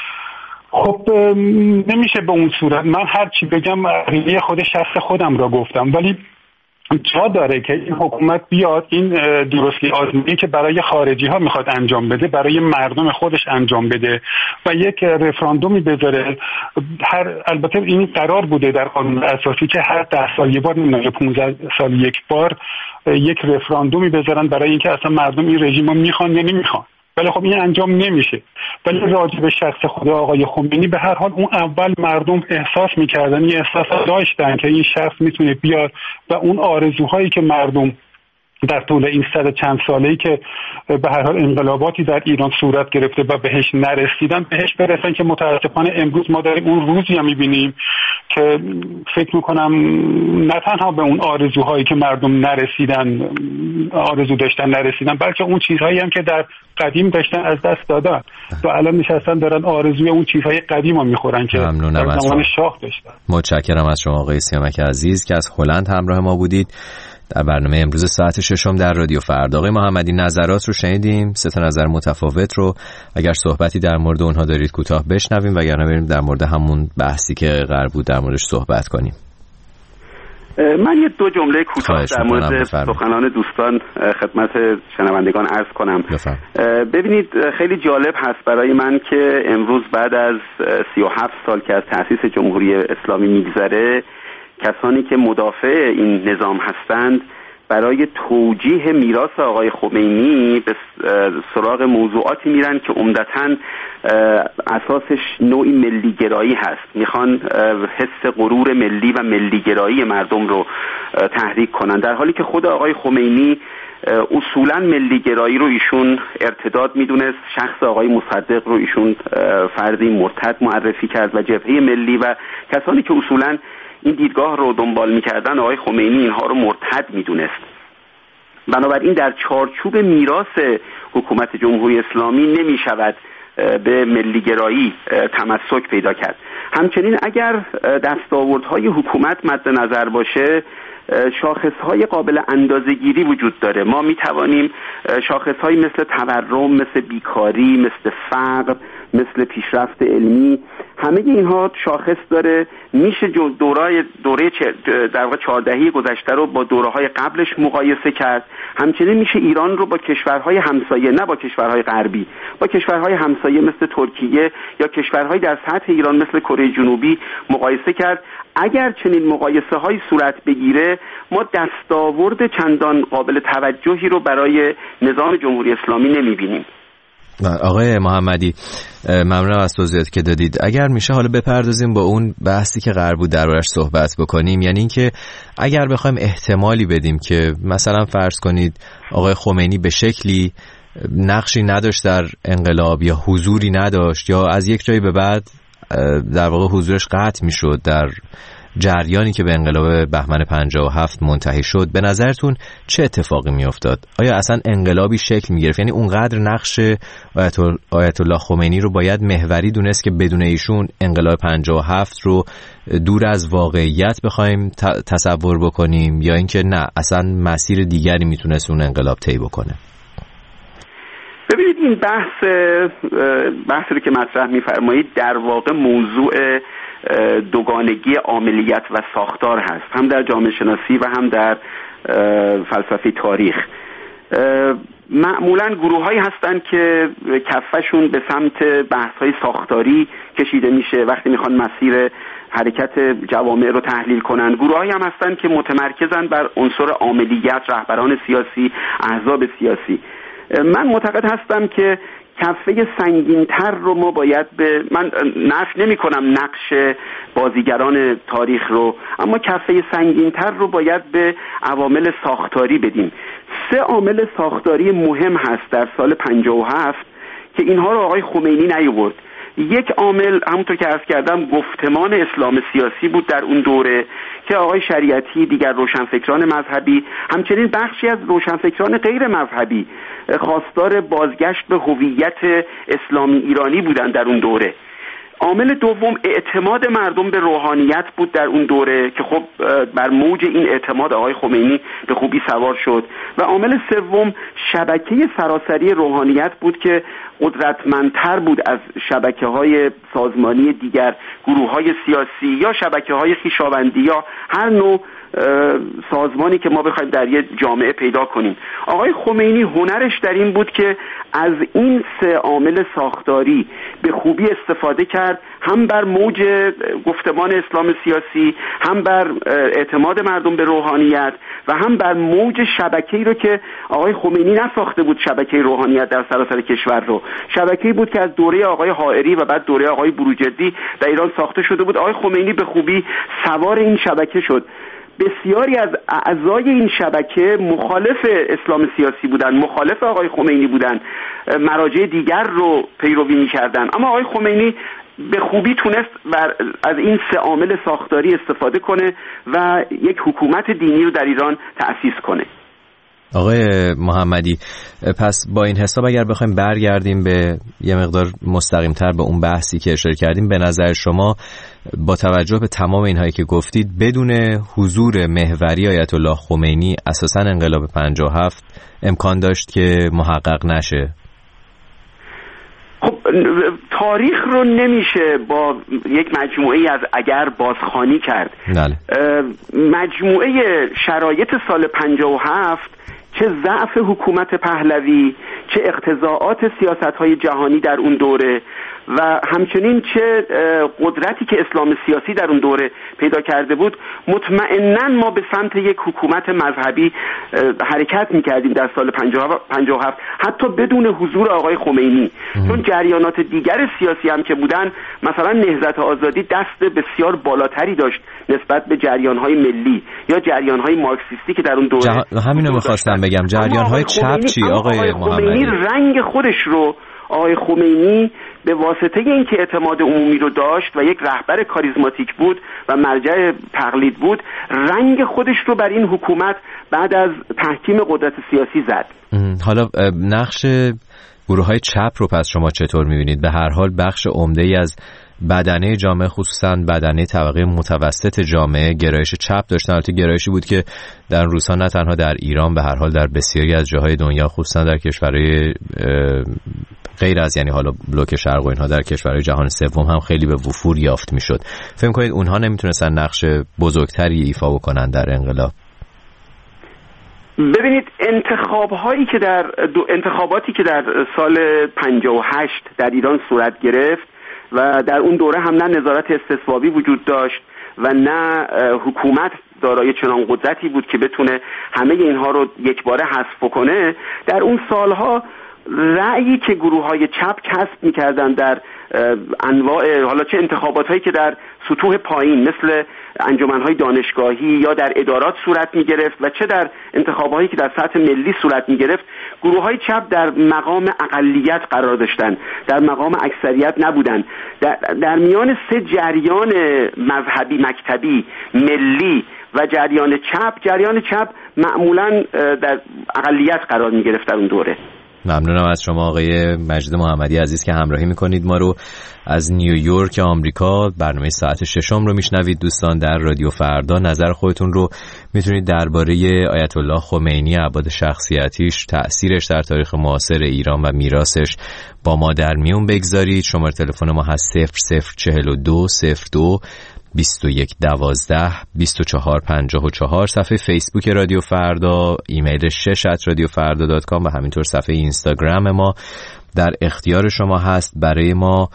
خب نمیشه به اون صورت. من هر چی بگم عقیده خود شخص خودم را گفتم، ولی جا داره که این حکومت بیاد این درستی آزمایی که برای خارجی ها میخواد انجام بده برای مردم خودش انجام بده و یک رفراندومی بذاره. البته این قرار بوده در قانون اساسی که هر 10 سال یک بار، یا 15 سال یک بار یک رفراندومی بذارن برای اینکه اصلا مردم این رژیم رو میخوان یا نمیخوان. ولی خب این انجام نمیشه. ولی راجع به شخص خود آقای خمینی به هر حال اون اول مردم احساس میکردن، این احساس داشتن که این شخص میتونه بیاد و اون آرزوهایی که مردم در طول این 100 چند ساله‌ای که به هر حال انقلاباتی در ایران صورت گرفته و بهش نرسیدن بهش برسن، که متاسفانه امروز ما داریم اون روزی هم میبینیم که فکر میکنم نه تنها به اون آرزوهایی که مردم نرسیدن، آرزو داشتن نرسیدن، بلکه اون چیزهایی هم که در قدیم داشتن از دست دادن و الان نشستن دارن آرزوی اون چیزهای قدیم رو میخورن که در زمان شاه داشتن. متشکرم از شما آقای سیامک عزیز که از هلند همراه ما بودید در برنامه امروز ساعت 6 در رادیو فردا. آقای محمدی نظرات رو شنیدیم، 3 نظر متفاوت رو، اگر صحبتی در مورد اونها دارید کوتاه بشنویم وگرنه بریم در مورد همون بحثی که قرار بود در موردش صحبت کنیم. من یه 2 جمله کوتاه در مورد سخنان دوستان خدمت شنوندگان عرض کنم. ببینید خیلی جالب هست برای من که امروز بعد از 37 سال که از تأسیس جمهوری اسلامی میگذره، کسانی که مدافع این نظام هستند برای توجیه میراث آقای خمینی به سراغ موضوعاتی میرن که عمدتاً اساسش نوعی ملیگرایی هست. میخوان حس غرور ملی و ملیگرایی مردم رو تحریک کنن، در حالی که خود آقای خمینی اصولاً ملیگرایی رو ایشون ارتداد میدونست. شخص آقای مصدق رو ایشون فردی مرتد معرفی کرد و جبهه ملی و کسانی که اصولاً این دیدگاه رو دنبال میکردن آقای خمینی اینها رو مرتد میدونست. بنابراین در چارچوب میراث حکومت جمهوری اسلامی نمیشود به ملیگرایی تمسک پیدا کرد. همچنین اگر دستاوردهای حکومت مد نظر باشه، شاخصهای قابل اندازه‌گیری وجود داره. ما میتوانیم شاخصهایی مثل تورم، مثل بیکاری، مثل فقر، مثل پیشرفت علمی، همه اینها شاخص داره. میشه دوره در واقع 14 گذشته رو با دوره‌های قبلش مقایسه کرد. همچنین میشه ایران رو با کشورهای همسایه، نه با کشورهای غربی، با کشورهای همسایه مثل ترکیه یا کشورهای در سطح ایران مثل کره جنوبی مقایسه کرد. اگر چنین مقایسه‌های صورت بگیره، ما دستاورد چندان قابل توجهی رو برای نظام جمهوری اسلامی نمی‌بینیم. آقای محمدی ممنونم از توضیحاتی که دادید. اگر میشه حالا بپردازیم با اون بحثی که قرار بود دربارش صحبت بکنیم، یعنی اینکه اگر بخوایم احتمالی بدیم که مثلا فرض کنید آقای خمینی به شکلی نقشی نداشت در انقلاب یا حضوری نداشت یا از یک جایی به بعد در واقع حضورش قطع میشد در جریانی که به انقلاب بهمن 57 منتهی شد، به نظرتون چه اتفاقی میافتاد؟ آیا اصلا انقلابی شکل میگرفت؟ یعنی اونقدر نقش آیت الله خمینی رو باید محوری دونست که بدون ایشون انقلاب 57 رو دور از واقعیت بخوایم تصور بکنیم، یا اینکه نه اصلا مسیر دیگری میتونست اون انقلاب طی بکنه؟ ببینید این بحثی رو که مطرح میفرمایید در واقع موضوع دوگانگی عاملیت و ساختار هست، هم در جامعه شناسی و هم در فلسفه تاریخ. معمولاً گروه‌هایی هستن که کفشون به سمت بحث‌های ساختاری کشیده میشه وقتی میخوان مسیر حرکت جوامع رو تحلیل کنن. گروه‌هایی هم هستن که متمرکزن بر عنصر عاملیت، رهبران سیاسی، احزاب سیاسی. من معتقد هستم که کفه سنگین‌تر رو ما باید من نفی نمی‌کنم نقش بازیگران تاریخ رو، اما کفه سنگین‌تر رو باید به عوامل ساختاری بدیم. 3 عامل ساختاری مهم هست در سال 57 که اینها رو آقای خمینی نیاورد. یک عامل همونطور که عرض کردم گفتمان اسلام سیاسی بود در اون دوره که آقای شریعتی، دیگر روشنفکران مذهبی، همچنین بخشی از روشنفکران غیر مذهبی خواستار بازگشت به هویت اسلامی ایرانی بودند در اون دوره. عامل دوم اعتماد مردم به روحانیت بود در اون دوره که خب بر موج این اعتماد آقای خمینی به خوبی سوار شد. و عامل سوم شبکه سراسری روحانیت بود که قدرتمندتر بود از شبکه‌های سازمانی دیگر گروه‌های سیاسی یا شبکه‌های خویشاوندی یا هر نوع سازمانی که ما بخوایم در یه جامعه پیدا کنیم. آقای خمینی هنرش در این بود که از این سه عامل ساختاری به خوبی استفاده کرد، هم بر موج گفتمان اسلام سیاسی، هم بر اعتماد مردم به روحانیت و هم بر موج شبکه‌ای رو که آقای خمینی نساخته بود، شبکه روحانیت در سراسر کشور رو، شبکه‌ای بود که از دوره آقای حائری و بعد دوره آقای بروجردی در ایران ساخته شده بود. آقای خمینی به خوبی سوار این شبکه شد. بسیاری از اعضای این شبکه مخالف اسلام سیاسی بودن، مخالف آقای خمینی بودن، مراجع دیگر رو پیروی می‌کردن، اما آقای خمینی به خوبی تونست از این سه عامل ساختاری استفاده کنه و یک حکومت دینی رو در ایران تأسیس کنه. آقای محمدی، پس با این حساب اگر بخوایم برگردیم به یه مقدار مستقیم‌تر به اون بحثی که اشاره کردیم، به نظر شما با توجه به تمام اینهایی که گفتید بدون حضور محوری آیت الله خمینی اساساً انقلاب 57 امکان داشت که محقق نشه؟ خب تاریخ رو نمیشه با یک مجموعه از اگر بازخوانی کرد. مجموعه شرایط سال 57 چه ضعف حکومت پهلوی، چه اقتضاعات سیاست‌های جهانی در اون دوره و همچنین چه قدرتی که اسلام سیاسی در اون دوره پیدا کرده بود، مطمئناً ما به سمت یک حکومت مذهبی حرکت می‌کردیم در سال 57 حتی بدون حضور آقای خمینی. چون جریانات دیگر سیاسی هم که بودن، مثلا نهضت آزادی دست بسیار بالاتری داشت نسبت به جریان‌های ملی یا جریان‌های مارکسیستی که در اون دوره همینو می‌خواستم بگم. جریان‌های چپ چی آقای محمدی؟ رنگ خودش رو آقای خمینی به واسطه اینکه اعتماد عمومی رو داشت و یک رهبر کاریزماتیک بود و مرجع تقلید بود، رنگ خودش رو بر این حکومت بعد از تحکیم قدرت سیاسی زد. حالا نقش گروه‌های چپ رو پس شما چطور می‌بینید؟ به هر حال بخش عمده‌ای از بدنه جامعه، خصوصا بدنه طبقه متوسط جامعه، گرایش چپ داشتن. البته گرایشی بود که در روزها نه تنها در ایران، به هر حال در بسیاری از جاهای دنیا، خصوصا در کشورهای غیر از یعنی حالا بلوک شرق و اینها، در کشورهای جهان سوم هم خیلی به وفور یافت میشد. فکر کنید اونها نمیتونستن نقش بزرگتری ایفا بکنن در انقلاب؟ ببینید انتخاباتی که در سال 58 در ایران صورت گرفت و در اون دوره هم نه نظارت استثبابی وجود داشت و نه حکومت دارای چنان قدرتی بود که بتونه همه اینها رو یکباره حذف کنه، در اون سالها رأیی که گروه‌های چپ کسب می‌کردن در انواع، حالا چه انتخابات‌هایی که در سطوح پایین مثل انجمن‌های دانشگاهی یا در ادارات صورت می‌گرفت و چه در انتخاباتی که در سطح ملی صورت می‌گرفت، گروه‌های چپ در مقام اقلیت قرار داشتن، در مقام اکثریت نبودن. در میان سه جریان مذهبی مکتبی، ملی و جریان چپ معمولاً در اقلیت قرار می‌گرفت در اون دوره. ممنونم از شما آقای مجید محمدی عزیز که همراهی میکنید ما رو از نیویورک آمریکا. برنامه ساعت 6 رو میشنوید دوستان در رادیو فردا. نظر خودتون رو میتونید درباره آیت الله خمینی، ابعاد شخصیتیش، تأثیرش در تاریخ معاصر ایران و میراثش با ما در میون بگذارید. شماره تلفن ما هست 0042 02 21 12 24 54. صفحه فیسبوک رادیو فردا، ایمیل شش@radiofarda.com و همینطور صفحه اینستاگرام ما در اختیار شما هست. برای ما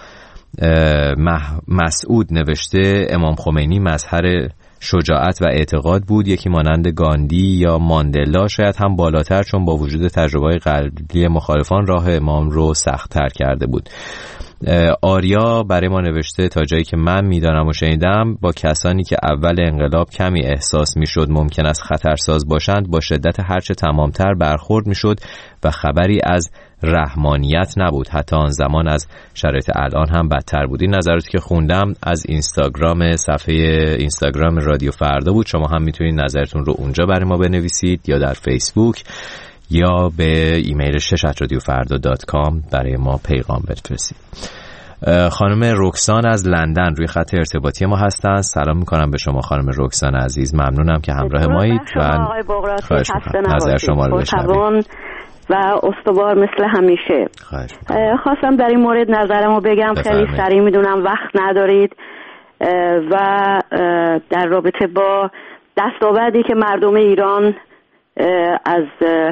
مسعود نوشته امام خمینی مظهر شجاعت و اعتقاد بود، یکی مانند گاندی یا ماندلا، شاید هم بالاتر، چون با وجود تجربه‌های قلبی مخالفان راه امام رو سخت‌تر کرده بود. آریا برای ما نوشته تا جایی که من میدانم و شنیدم با کسانی که اول انقلاب کمی احساس میشد ممکن است خطرساز باشند با شدت هرچه تمامتر برخورد میشد و خبری از رحمانیت نبود. حتی آن زمان از شرایط الان هم بدتر بود. این نظراتی که خوندم از اینستاگرام، صفحه اینستاگرام رادیو فردا بود. شما هم میتونید نظرتون رو اونجا برای ما بنویسید یا در فیسبوک یا به ایمیل شش@radiofarda.com برای ما پیغام بفرستید. خانم رکسان از لندن روی خط ارتباطی ما هستند. سلام میکنم به شما خانم رکسان عزیز، ممنونم که همراه مایید و خواهش میکنم نظر شما رو بشنویم و استوار مثل همیشه. خواستم در این مورد نظرمو بگم. خیلی سریع، میدونم وقت ندارید و در رابطه با دستاوردی که مردم ایران از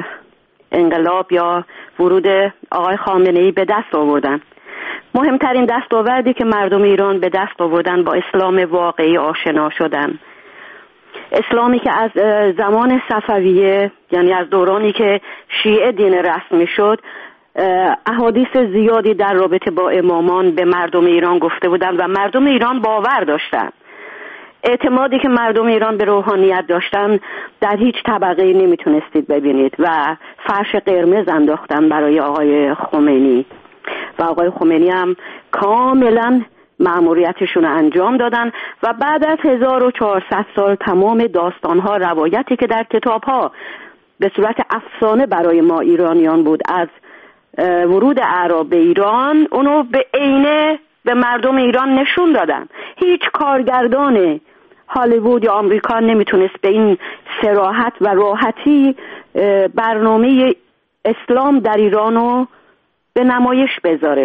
انقلاب یا ورود آقای خامنه‌ای به دست آوردن. مهمترین دستاوردی که مردم ایران به دست آوردن با اسلام واقعی آشنا شدن. اسلامی که از زمان صفویه، یعنی از دورانی که شیعه دین رسمی شد، احادیث زیادی در رابطه با امامان به مردم ایران گفته بودن و مردم ایران باور داشتن. اعتمادی که مردم ایران به روحانیت داشتن در هیچ طبقه‌ای نمیتونستید ببینید و فرش قرمز انداختن برای آقای خمینی و آقای خمینی هم کاملا مأموریتشون رو انجام دادن و بعد از 1400 سال تمام داستانها، روایتی که در کتابها به صورت افسانه برای ما ایرانیان بود از ورود اعراب به ایران، اونو به عینه به مردم ایران نشون دادن. هیچ کارگردان هالیوود یا آمریکا نمیتونست به این صراحت و راحتی برنامه اسلام در ایرانو به نمایش بذاره.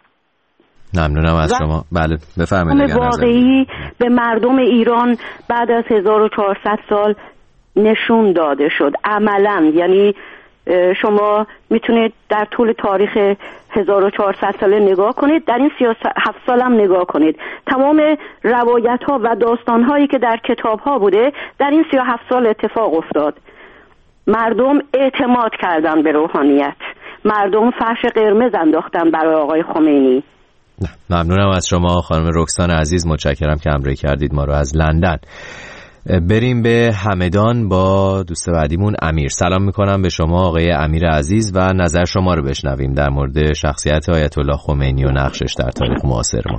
ممنونم از شما. بله بفرمایید. واقعی به مردم ایران بعد از 1400 سال نشون داده شد عملاً. یعنی شما میتونید در طول تاریخ 1400 ساله نگاه کنید، در این 37 سال هم نگاه کنید، تمام روایت ها و داستان هایی که در کتاب ها بوده در این 37 سال اتفاق افتاد. مردم اعتماد کردن به روحانیت، مردم فرش قرمز انداختن برای آقای خمینی. ممنونم از شما خانم رکسان عزیز، متشکرم که همراهی کردید ما رو از لندن. بریم به همدان با دوست بعدیمون امیر. سلام میکنم به شما آقای امیر عزیز و نظر شما رو بشنویم در مورد شخصیت آیت الله خمینی و نقشش در تاریخ معاصر ما.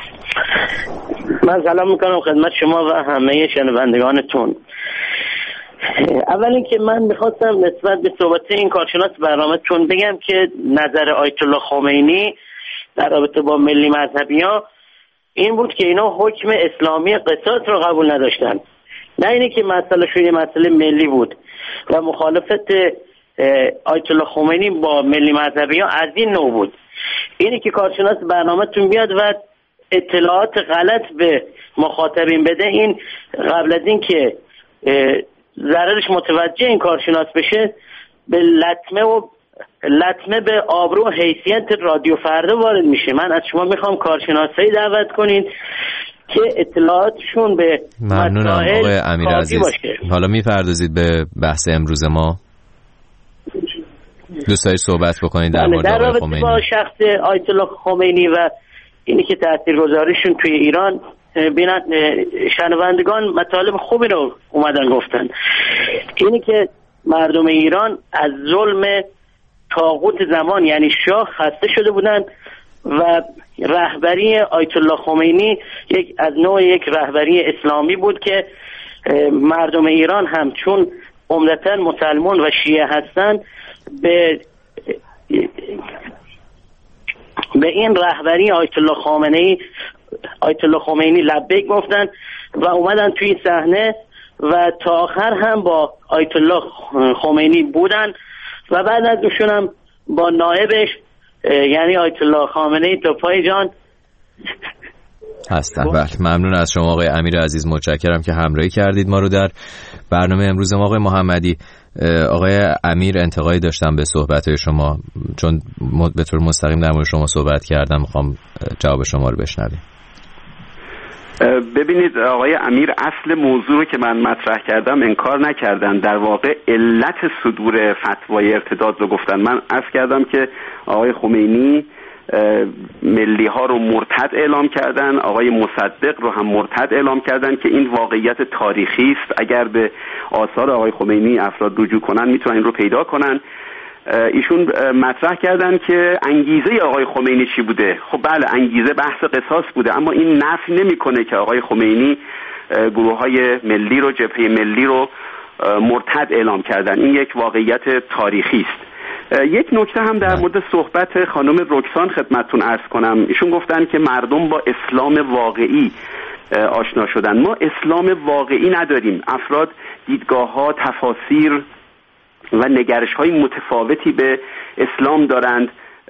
من سلام میکنم خدمت شما و همه شنوندگانتون. اول اینکه من میخواستم نسبت به صحبت این کارشناس برنامه‌تون بگم که نظر آیت الله خمینی در رابطه با ملی مذهبی‌ها این بود که اینا حکم اسلامی قصاص رو قبول نداشتن، نه اینی که مسئله شوی مسئله ملی بود و مخالفت آیت الله خمینی با ملی مذهبی‌ها از این نوع بود. اینی که کارشناس برنامه‌تون بیاد و اطلاعات غلط به مخاطبین بده، این قبل از این که ضررش متوجه این کارشناس بشه به لطمه به آبرو و حیثیت رادیو فردا وارد میشه. من از شما میخوام کارشناسایی دعوت کنین که اطلاعاتشون به ممنونم آقای امیر عزیز باشه. حالا میپردازید به بحث امروز ما، دوست دارید صحبت بکنید در مورد آقای خمینی، با شخص آیت الله خمینی و اینی که تاثیرگذاریشون توی ایران. شنوندگان مطالب خوبی رو اومدن گفتن. اینی که مردم ایران از ظلم طاغوت زمان یعنی شاه خسته شده بودن و رهبری آیت الله خمینی از نوع یک رهبری اسلامی بود که مردم ایران هم چون عمدتاً مسلمان و شیعه هستن به این رهبری آیت الله خمینی لبیک گفتن و اومدن توی صحنه و تا آخر هم با آیت الله خمینی بودن و بعد از دوشون هم با نائبش یعنی آیت الله خامنه‌ای توپای جان هستن. بله ممنون از شما آقای امیر عزیز، متشکرم که همراهی کردید ما رو در برنامه امروز ما. آقای محمدی، آقای امیر انتقادی داشتم به صحبت‌های شما، چون به طور مستقیم در مورد شما صحبت کردم، میخوام جواب شما رو بشنویم. ببینید آقای امیر اصل موضوع رو که من مطرح کردم انکار نکردن، در واقع علت صدور فتوای ارتداد رو گفتن. من عرض کردم که آقای خمینی ملی ها رو مرتد اعلام کردن، آقای مصدق رو هم مرتد اعلام کردن که این واقعیت تاریخی است. اگر به آثار آقای خمینی افراد رجوع کنن میتونن این رو پیدا کنن. ایشون مطرح کردن که انگیزه آقای خمینی چی بوده. خب بله، انگیزه بحث قصاص بوده، اما این نفی نمیکنه که آقای خمینی گروه‌های ملی رو، جبهه ملی رو مرتد اعلام کردن. این یک واقعیت تاریخی است. یک نکته هم در مورد صحبت خانم رکسان خدمتتون عرض کنم. ایشون گفتن که مردم با اسلام واقعی آشنا شدن. ما اسلام واقعی نداریم. افراد دیدگاه‌ها، تفاسیر و نگرش‌های متفاوتی به اسلام دارند.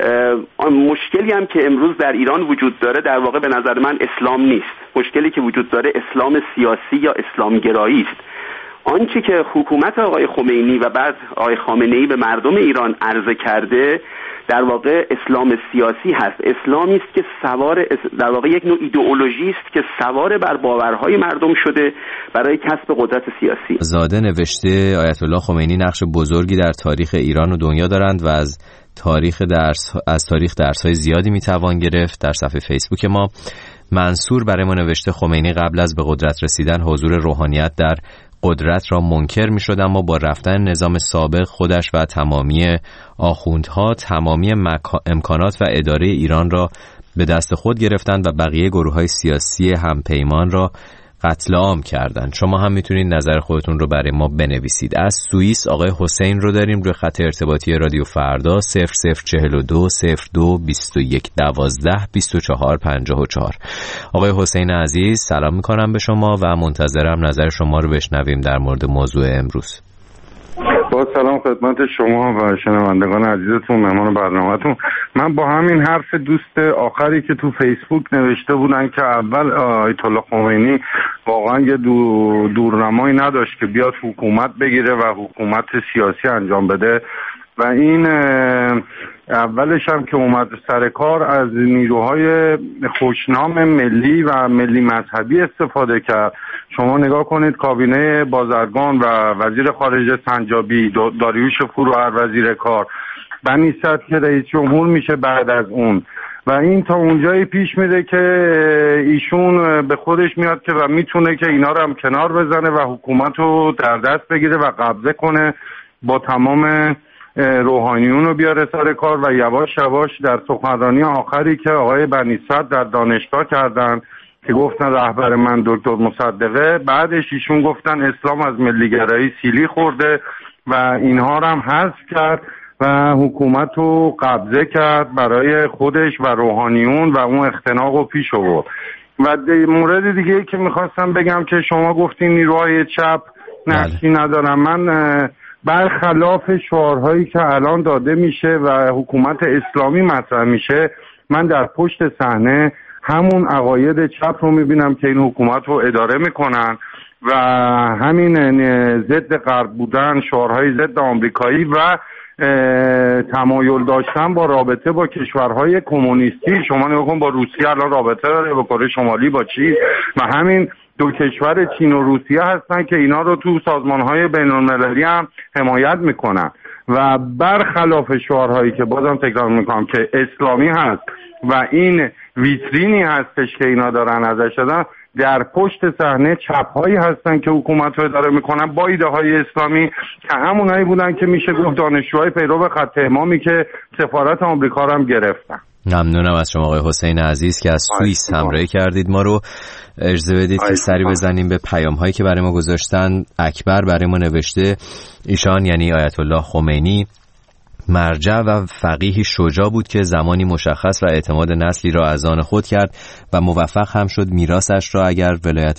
مشکلی هم که امروز در ایران وجود داره در واقع به نظر من اسلام نیست. مشکلی که وجود داره اسلام سیاسی یا اسلام گرایی است. آنچه که حکومت آقای خمینی و بعد آقای خامنه‌ای به مردم ایران عرضه کرده در واقع اسلام سیاسی هست. اسلامی است که در واقع یک نوع ایدئولوژی است که سوار بر باورهای مردم شده برای کسب قدرت سیاسی. زاده نوشته آیت الله خمینی نقش بزرگی در تاریخ ایران و دنیا دارند و از تاریخ درس‌های زیادی میتوان گرفت. در صفحه فیسبوک ما منصور برای ما نوشته خمینی قبل از به قدرت رسیدن حضور روحانیت در قدرت را منکر می شد، اما با رفتن نظام سابق خودش و تمامی آخوندها تمامی امکانات و اداره ایران را به دست خود گرفتند و بقیه گروه‌های سیاسی همپیمان را قتل عام کردند. شما هم میتونید نظر خودتون رو برای ما بنویسید. از سوئیس آقای حسین رو داریم روی خط ارتباطی رادیو فردا 0042 02 21 12 24 54. آقای حسین عزیز سلام میکنم به شما و منتظرم نظر شما رو بشنویم در مورد موضوع امروز. با سلام خدمت شما و شنوندگان عزیزتون، مهمان برنامه‌تون. من با همین حرف دوست آخری که تو فیسبوک نوشته بودن که اول آیت الله خمینی واقعا یه دورنمایی نداشت که بیاد حکومت بگیره و حکومت سیاسی انجام بده و این اولش هم که اومد سر کار از نیروهای خوشنام ملی و ملی مذهبی استفاده کرد. شما نگاه کنید کابینه بازرگان و وزیر خارجه سنجابی، داریوش فروهر وزیر کار، بنی صدر که رئیس جمهور میشه بعد از اون، و این تا اونجایی پیش میره که ایشون به خودش میاد که و میتونه که اینا رو هم کنار بزنه و حکومت رو در دست بگیره و قبضه کنه، با تمام روحانیون رو بیاره سر کار. و یواش یواش در سخنرانی آخری که آقای بنی صدر در دانشگاه کردن که گفتن رهبر من دکتر مصدقه، بعدش ایشون گفتن اسلام از ملیگرایی سیلی خورده و اینها رو هم حذف کرد و حکومت رو قبضه کرد برای خودش و روحانیون و اون اختناق رو پیش آورد. و مورد دیگه که میخواستم بگم که شما گفتین نیروهای چپ نقشی ندارن. من برخلاف شعارهایی که الان داده میشه و حکومت اسلامی مطرح میشه، من در پشت صحنه همون عقاید چپ رو میبینم که این حکومت رو اداره میکنن و همین ضد غرب بودن، شعارهای ضد آمریکایی و تمایل داشتن با رابطه با کشورهای کمونیستی. شما نگاه کن با روسیه الان رابطه داره، با کره شمالی با چین، و همین دو کشور چین و روسیه هستن که اینا رو تو سازمانهای بین‌المللی هم حمایت میکنن. و برخلاف شعارهایی که بازم تکرار میکنم که اسلامی هست و این ویترینی هستش که اینا دارن ازش دادن، در پشت صحنه چپ‌هایی هستن که حکومت رو اداره میکنن با ایده های اسلامی که همونایی بودن که میشه گفت دانشجوهای پیرو خط امامی که سفارت آمریکا رو هم گرفتن. ممنونم از شما آقای حسین عزیز که از سوئیس همراهی کردید ما رو. اجازه بدید که سری بزنیم به پیام هایی که برای ما گذاشتن. اکبر برای ما نوشته ایشان یعنی آیت الله خمینی مرجع و فقیهی شجاع بود که زمانی مشخص و اعتماد نسلی را از آن خود کرد و موفق هم شد میراثش را اگر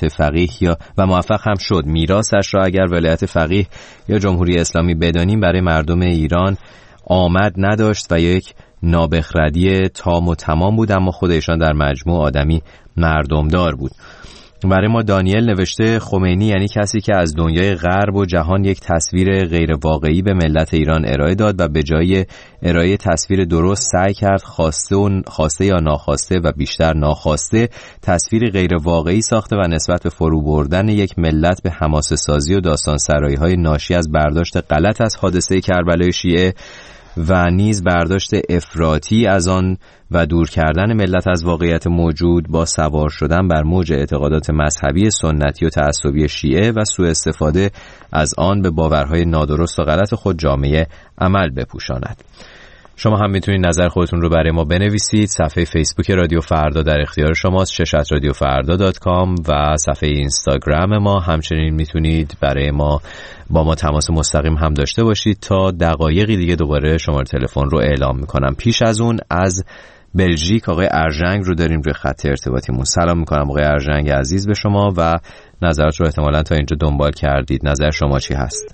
ولایت فقیه یا جمهوری اسلامی بدانیم برای مردم ایران آمد نداشت و یک نابخردی تام و تمام بود، اما خود ایشان در مجموع آدمی مردمدار بود. برای ما دانیل نوشته خمینی یعنی کسی که از دنیای غرب و جهان یک تصویر غیر واقعی به ملت ایران ارائه داد و به جای ارائه تصویر درست سعی کرد خواسته یا ناخواسته و بیشتر ناخواسته تصویر غیر واقعی ساخته و نسبت به فرو بردن یک ملت به حماسه سازی و داستان سرایی های ناشی از برداشت غلط از حادثه کربلای شیعه و نیز برداشت افراطی از آن و دور کردن ملت از واقعیت موجود با سوار شدن بر موج اعتقادات مذهبی سنتی و تعصبی شیعه و سوء استفاده از آن به باورهای نادرست و غلط خود جامعه عمل بپوشاند. شما هم میتونید نظر خودتون رو برای ما بنویسید. صفحه فیسبوک رادیو فردا در اختیار شماست، @radiofarda.com و صفحه اینستاگرام ما. همچنین میتونید برای ما با ما تماس مستقیم هم داشته باشید. تا دقایقی دیگه دوباره شماره تلفن رو اعلام میکنم. پیش از اون از بلژیک آقای ارژنگ رو داریم روی خط ارتباطیمون. سلام میکنم آقای ارژنگ عزیز به شما و نظرات رو احتمالاً تا اینجا دنبال کردید. نظر شما چی هست؟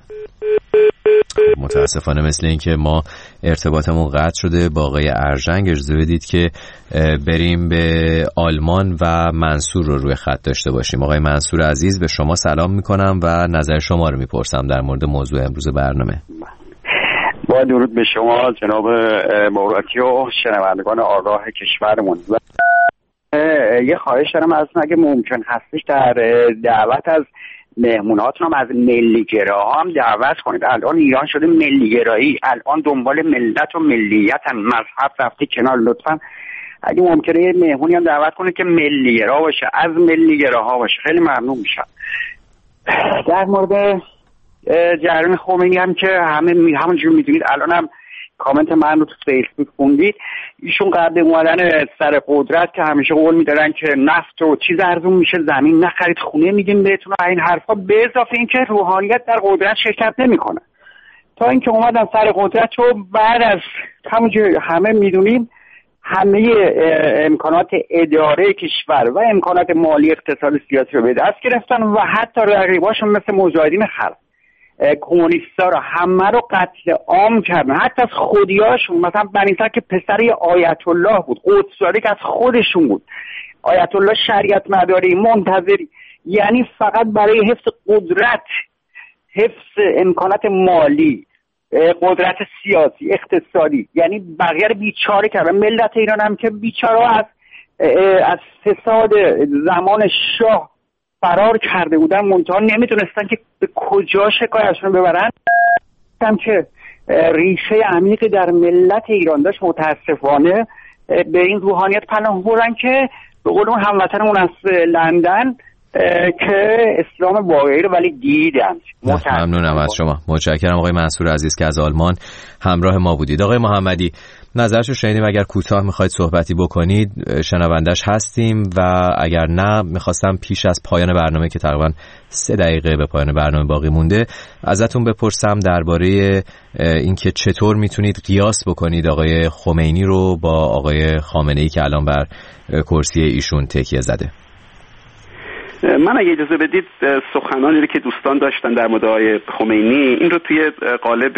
متاسفانه مثل این که ما ارتباطمون قطع شده با آقای ارژنگ. اجازه بدید که بریم به آلمان و منصور رو روی خط داشته باشیم. آقای منصور عزیز به شما سلام میکنم و نظر شما رو میپرسم در مورد موضوع امروز برنامه. با درود به شما جناب بغراتی و شنوندگان آگاه کشورمون. یه خواهش دارم ازتون اگه ممکن هستش در دعوت از مهموناتون هم از ملیگراها هم دعوت کنید. الان ایران شده ملیگرایی، الان دنبال ملت و ملیت مذهب رفته کنار. لطفا اگه ممکنه یه مهمونی هم دعوت کنید که ملیگرا باشه، از ملیگراها باشه، خیلی ممنون میشم. در مورد جریان خمینی هم که همونجور میدونید الان هم کامنت من رو تو فیسبوک خوندید، ایشون قبل اومدن سر قدرت که همیشه قول میدارن که نفت و چیز ارزون میشه، زمین نخرید، خونه میدیم بهتون، این حرفا، به اضافه اینکه روحانیت در قدرت شرکت نمیکنه. تا اینکه اومدن سر قدرت و بعد از همونجور همه میدونیم همه امکانات اداره کشور و امکانات مالی اقتصادی سیاسی رو به دست گرفتن و حتی رقیباشون مثل مجاهدین خلق کمونیستا رو همه رو قتل عام کردن، حتی از خودیاشون. مثلا بنی‌صدر که پسر آیت الله بود، قدس‌زاده که از خودشون بود، آیت الله شریعت مداری منتظری، یعنی فقط برای حفظ قدرت، حفظ امکانات مالی، قدرت سیاسی اقتصادی، یعنی بقیه رو بیچاره کردن. ملت ایران هم که بیچاره از فساد زمان شاه فرار کرده بودن، منتها نمیتونستن که به کجا شکایتشون ببرن. هم که ریشه عمیقی در ملت ایران داشت، متاسفانه به این روحانیت پناه بردن که به قول اون هموطنمون از لندن که اسلام واقعی رو ولی دیدن. ممنونم از شما. متشکرم آقای منصور عزیز که از آلمان همراه ما بودید. آقای محمدی نظرشو شنیدیم، اگر کوتاه میخواید صحبتی بکنید شنوندش هستیم و اگر نه میخواستم پیش از پایان برنامه که تقریبا 3 دقیقه به پایان برنامه باقی مونده ازتون بپرسم درباره اینکه چطور میتونید قیاس بکنید آقای خمینی رو با آقای خامنه‌ای که الان بر کرسی ایشون تکیه زده. من اگه اجازه بدید سخنانی رو که دوستان داشتن در مورد آقای خمینی این رو توی قالب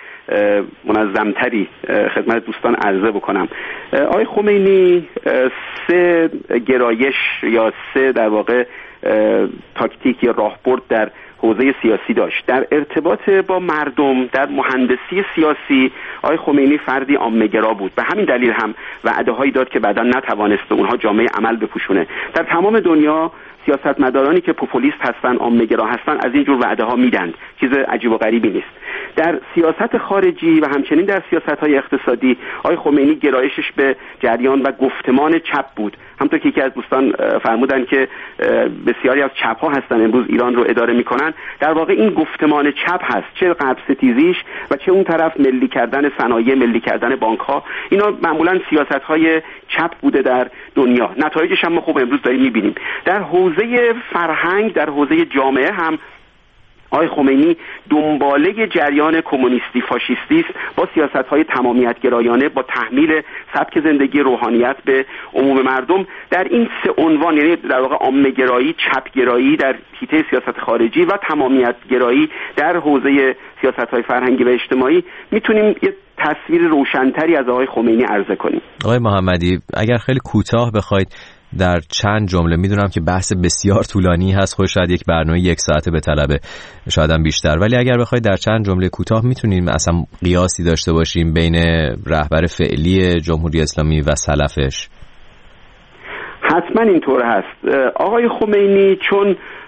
منظمتری خدمت دوستان عرضه بکنم. آقای خمینی 3 گرایش یا 3 در واقع تاکتیک یا راهبرد در حوزه سیاسی داشت. در ارتباط با مردم، در مهندسی سیاسی آقای خمینی فردی عامه‌گرا بود. به همین دلیل هم وعده‌هایی داد که بعدا نتوانست به اونها جامعه عمل بپوشونه. در تمام دنیا سیاستمدارانی که پوپولیست هستن، عامه‌گرا هستن، از این جور وعده‌ها میدن. چیز عجیب و غریبی نیست. در سیاست خارجی و همچنین در سیاست‌های اقتصادی آقای خمینی گرایشش به جریان و گفتمان چپ بود. همونطور که یکی از دوستان فرمودن که بسیاری از چپ‌ها هستن امروز ایران رو اداره میکنن، در واقع این گفتمان چپ هست، چه غرب ستیزیش و چه اون طرف ملی کردن صنایع، ملی کردن بانک‌ها، اینا معمولاً سیاست‌های چپ بوده در دنیا. نتایجش هم ما خوب امروز داریم می‌بینیم. در حوزه فرهنگ، در حوزه جامعه هم آقای خمینی دنباله جریان کمونیستی فاشیستی است، با سیاست‌های تمامیت‌گرایانه، با تحمیل سبک زندگی روحانیت به عموم مردم. در این 3 عنوان، یعنی در واقع عامه‌گرایی، چپ‌گرایی در حیطه سیاست خارجی و تمامیت‌گرایی در حوزه سیاست‌های فرهنگی و اجتماعی، میتونیم یه تصویر روشن‌تری از آقای خمینی عرضه کنیم. آقای محمدی اگر خیلی کوتاه بخواید در چند جمله، میدونم که بحث بسیار طولانی هست، خود شاید یک برنامه 1 ساعته به طلبه، شاید هم بیشتر، ولی اگر بخواید در چند جمله کوتاه میتونیم اصلا قیاسی داشته باشیم بین رهبر فعلی جمهوری اسلامی و سلفش؟ حتما اینطور هست. آقای خمینی چون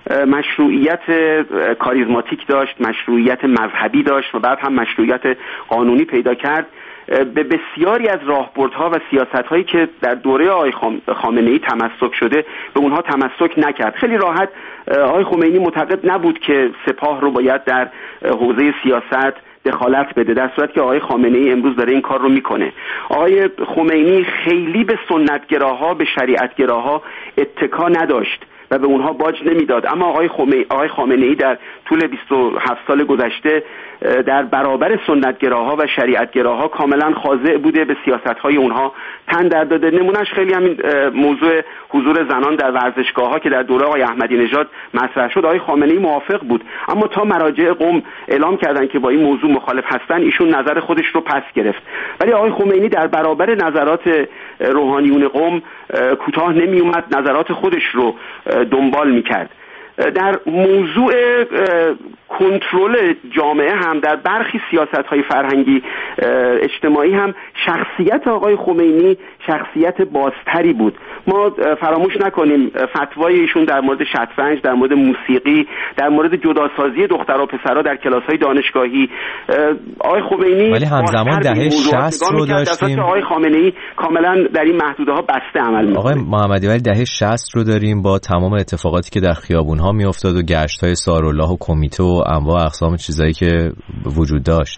مشروعیت کاریزماتیک داشت، مشروعیت مذهبی داشت و بعد هم مشروعیت قانونی پیدا کرد، به بسیاری از راهبردها و سیاست‌هایی که در دوره آقای خامنه‌ای تمسک شده به اونها تمسک نکرد. خیلی راحت آقای خمینی معتقد نبود که سپاه رو باید در حوزه سیاست دخالت بده، در صورتی که آقای خامنه‌ای امروز داره این کار رو میکنه. آقای خمینی خیلی به سنتگراها، به شریعتگراها اتکا نداشت و به اونها باج نمیداد، اما آقای خامنه‌ای در طول 27 سال گذشته در برابر سنتگراها و شریعتگراها کاملا خاضع بوده، به سیاست‌های اونها تن در داده. نمونهش خیلی همین موضوع حضور زنان در ورزشگاه‌ها که در دوره آقای احمدی نژاد مطرح شد، آقای خامنه‌ای موافق بود، اما تا مراجع قم اعلام کردن که با این موضوع مخالف هستن، ایشون نظر خودش رو پس گرفت. ولی آقای خمینی در برابر نظرات روحانیون قم کوتاه نمی اومد، نظرات خودش رو دنبال می‌کرد. در موضوع کنترل جامعه هم در برخی سیاست‌های فرهنگی اجتماعی هم شخصیت آقای خمینی شخصیت بازتری بود. ما فراموش نکنیم فتوای ایشون در مورد شطرنج، در مورد موسیقی، در مورد جداسازی دختر و پسرها در کلاس‌های دانشگاهی، آقای خمینی ولی همزمان دهه 60 رو داشتیم. آقای خامنه‌ای کاملا در این محدوده‌ها بسته عمل می‌کنه. آقای محمدی ولی دهه 60 رو داریم با تمام اتفاقاتی که در خیابون‌ها می‌افتاد و گشت‌های سارالله و کمیته و انواع اقسام چیزایی که وجود داشت.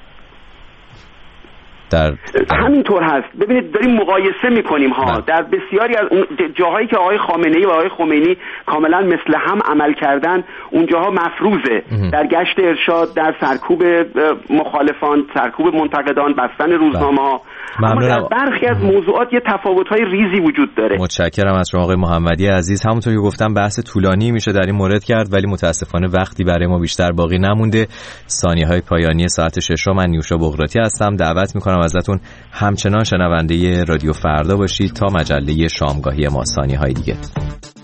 همینطور هست. ببینید داریم مقایسه میکنیم ها. در بسیاری از جاهایی که آقای خامنه‌ای و آقای خمینی کاملا مثل هم عمل کردن، اونجاها مفروضه. در گشت ارشاد، در سرکوب مخالفان، سرکوب منتقدان، بستن روزنامه‌ها. اما در برخی از موضوعات یه تفاوت‌های ریزی وجود داره. متشکرم از شما آقای محمدی عزیز. همونطور که گفتم بحث طولانی میشه در این مورد کرد، ولی متاسفانه وقتی برای ما بیشتر باقی نمونده. ثانیه‌های پایانی ساعت 6 من نیوشا بغراتی هستم. دعوت می‌کنم ازتون همچنان شنونده رادیو فردا باشید تا مجله شامگاهی ما. ثانیه‌های دیگه.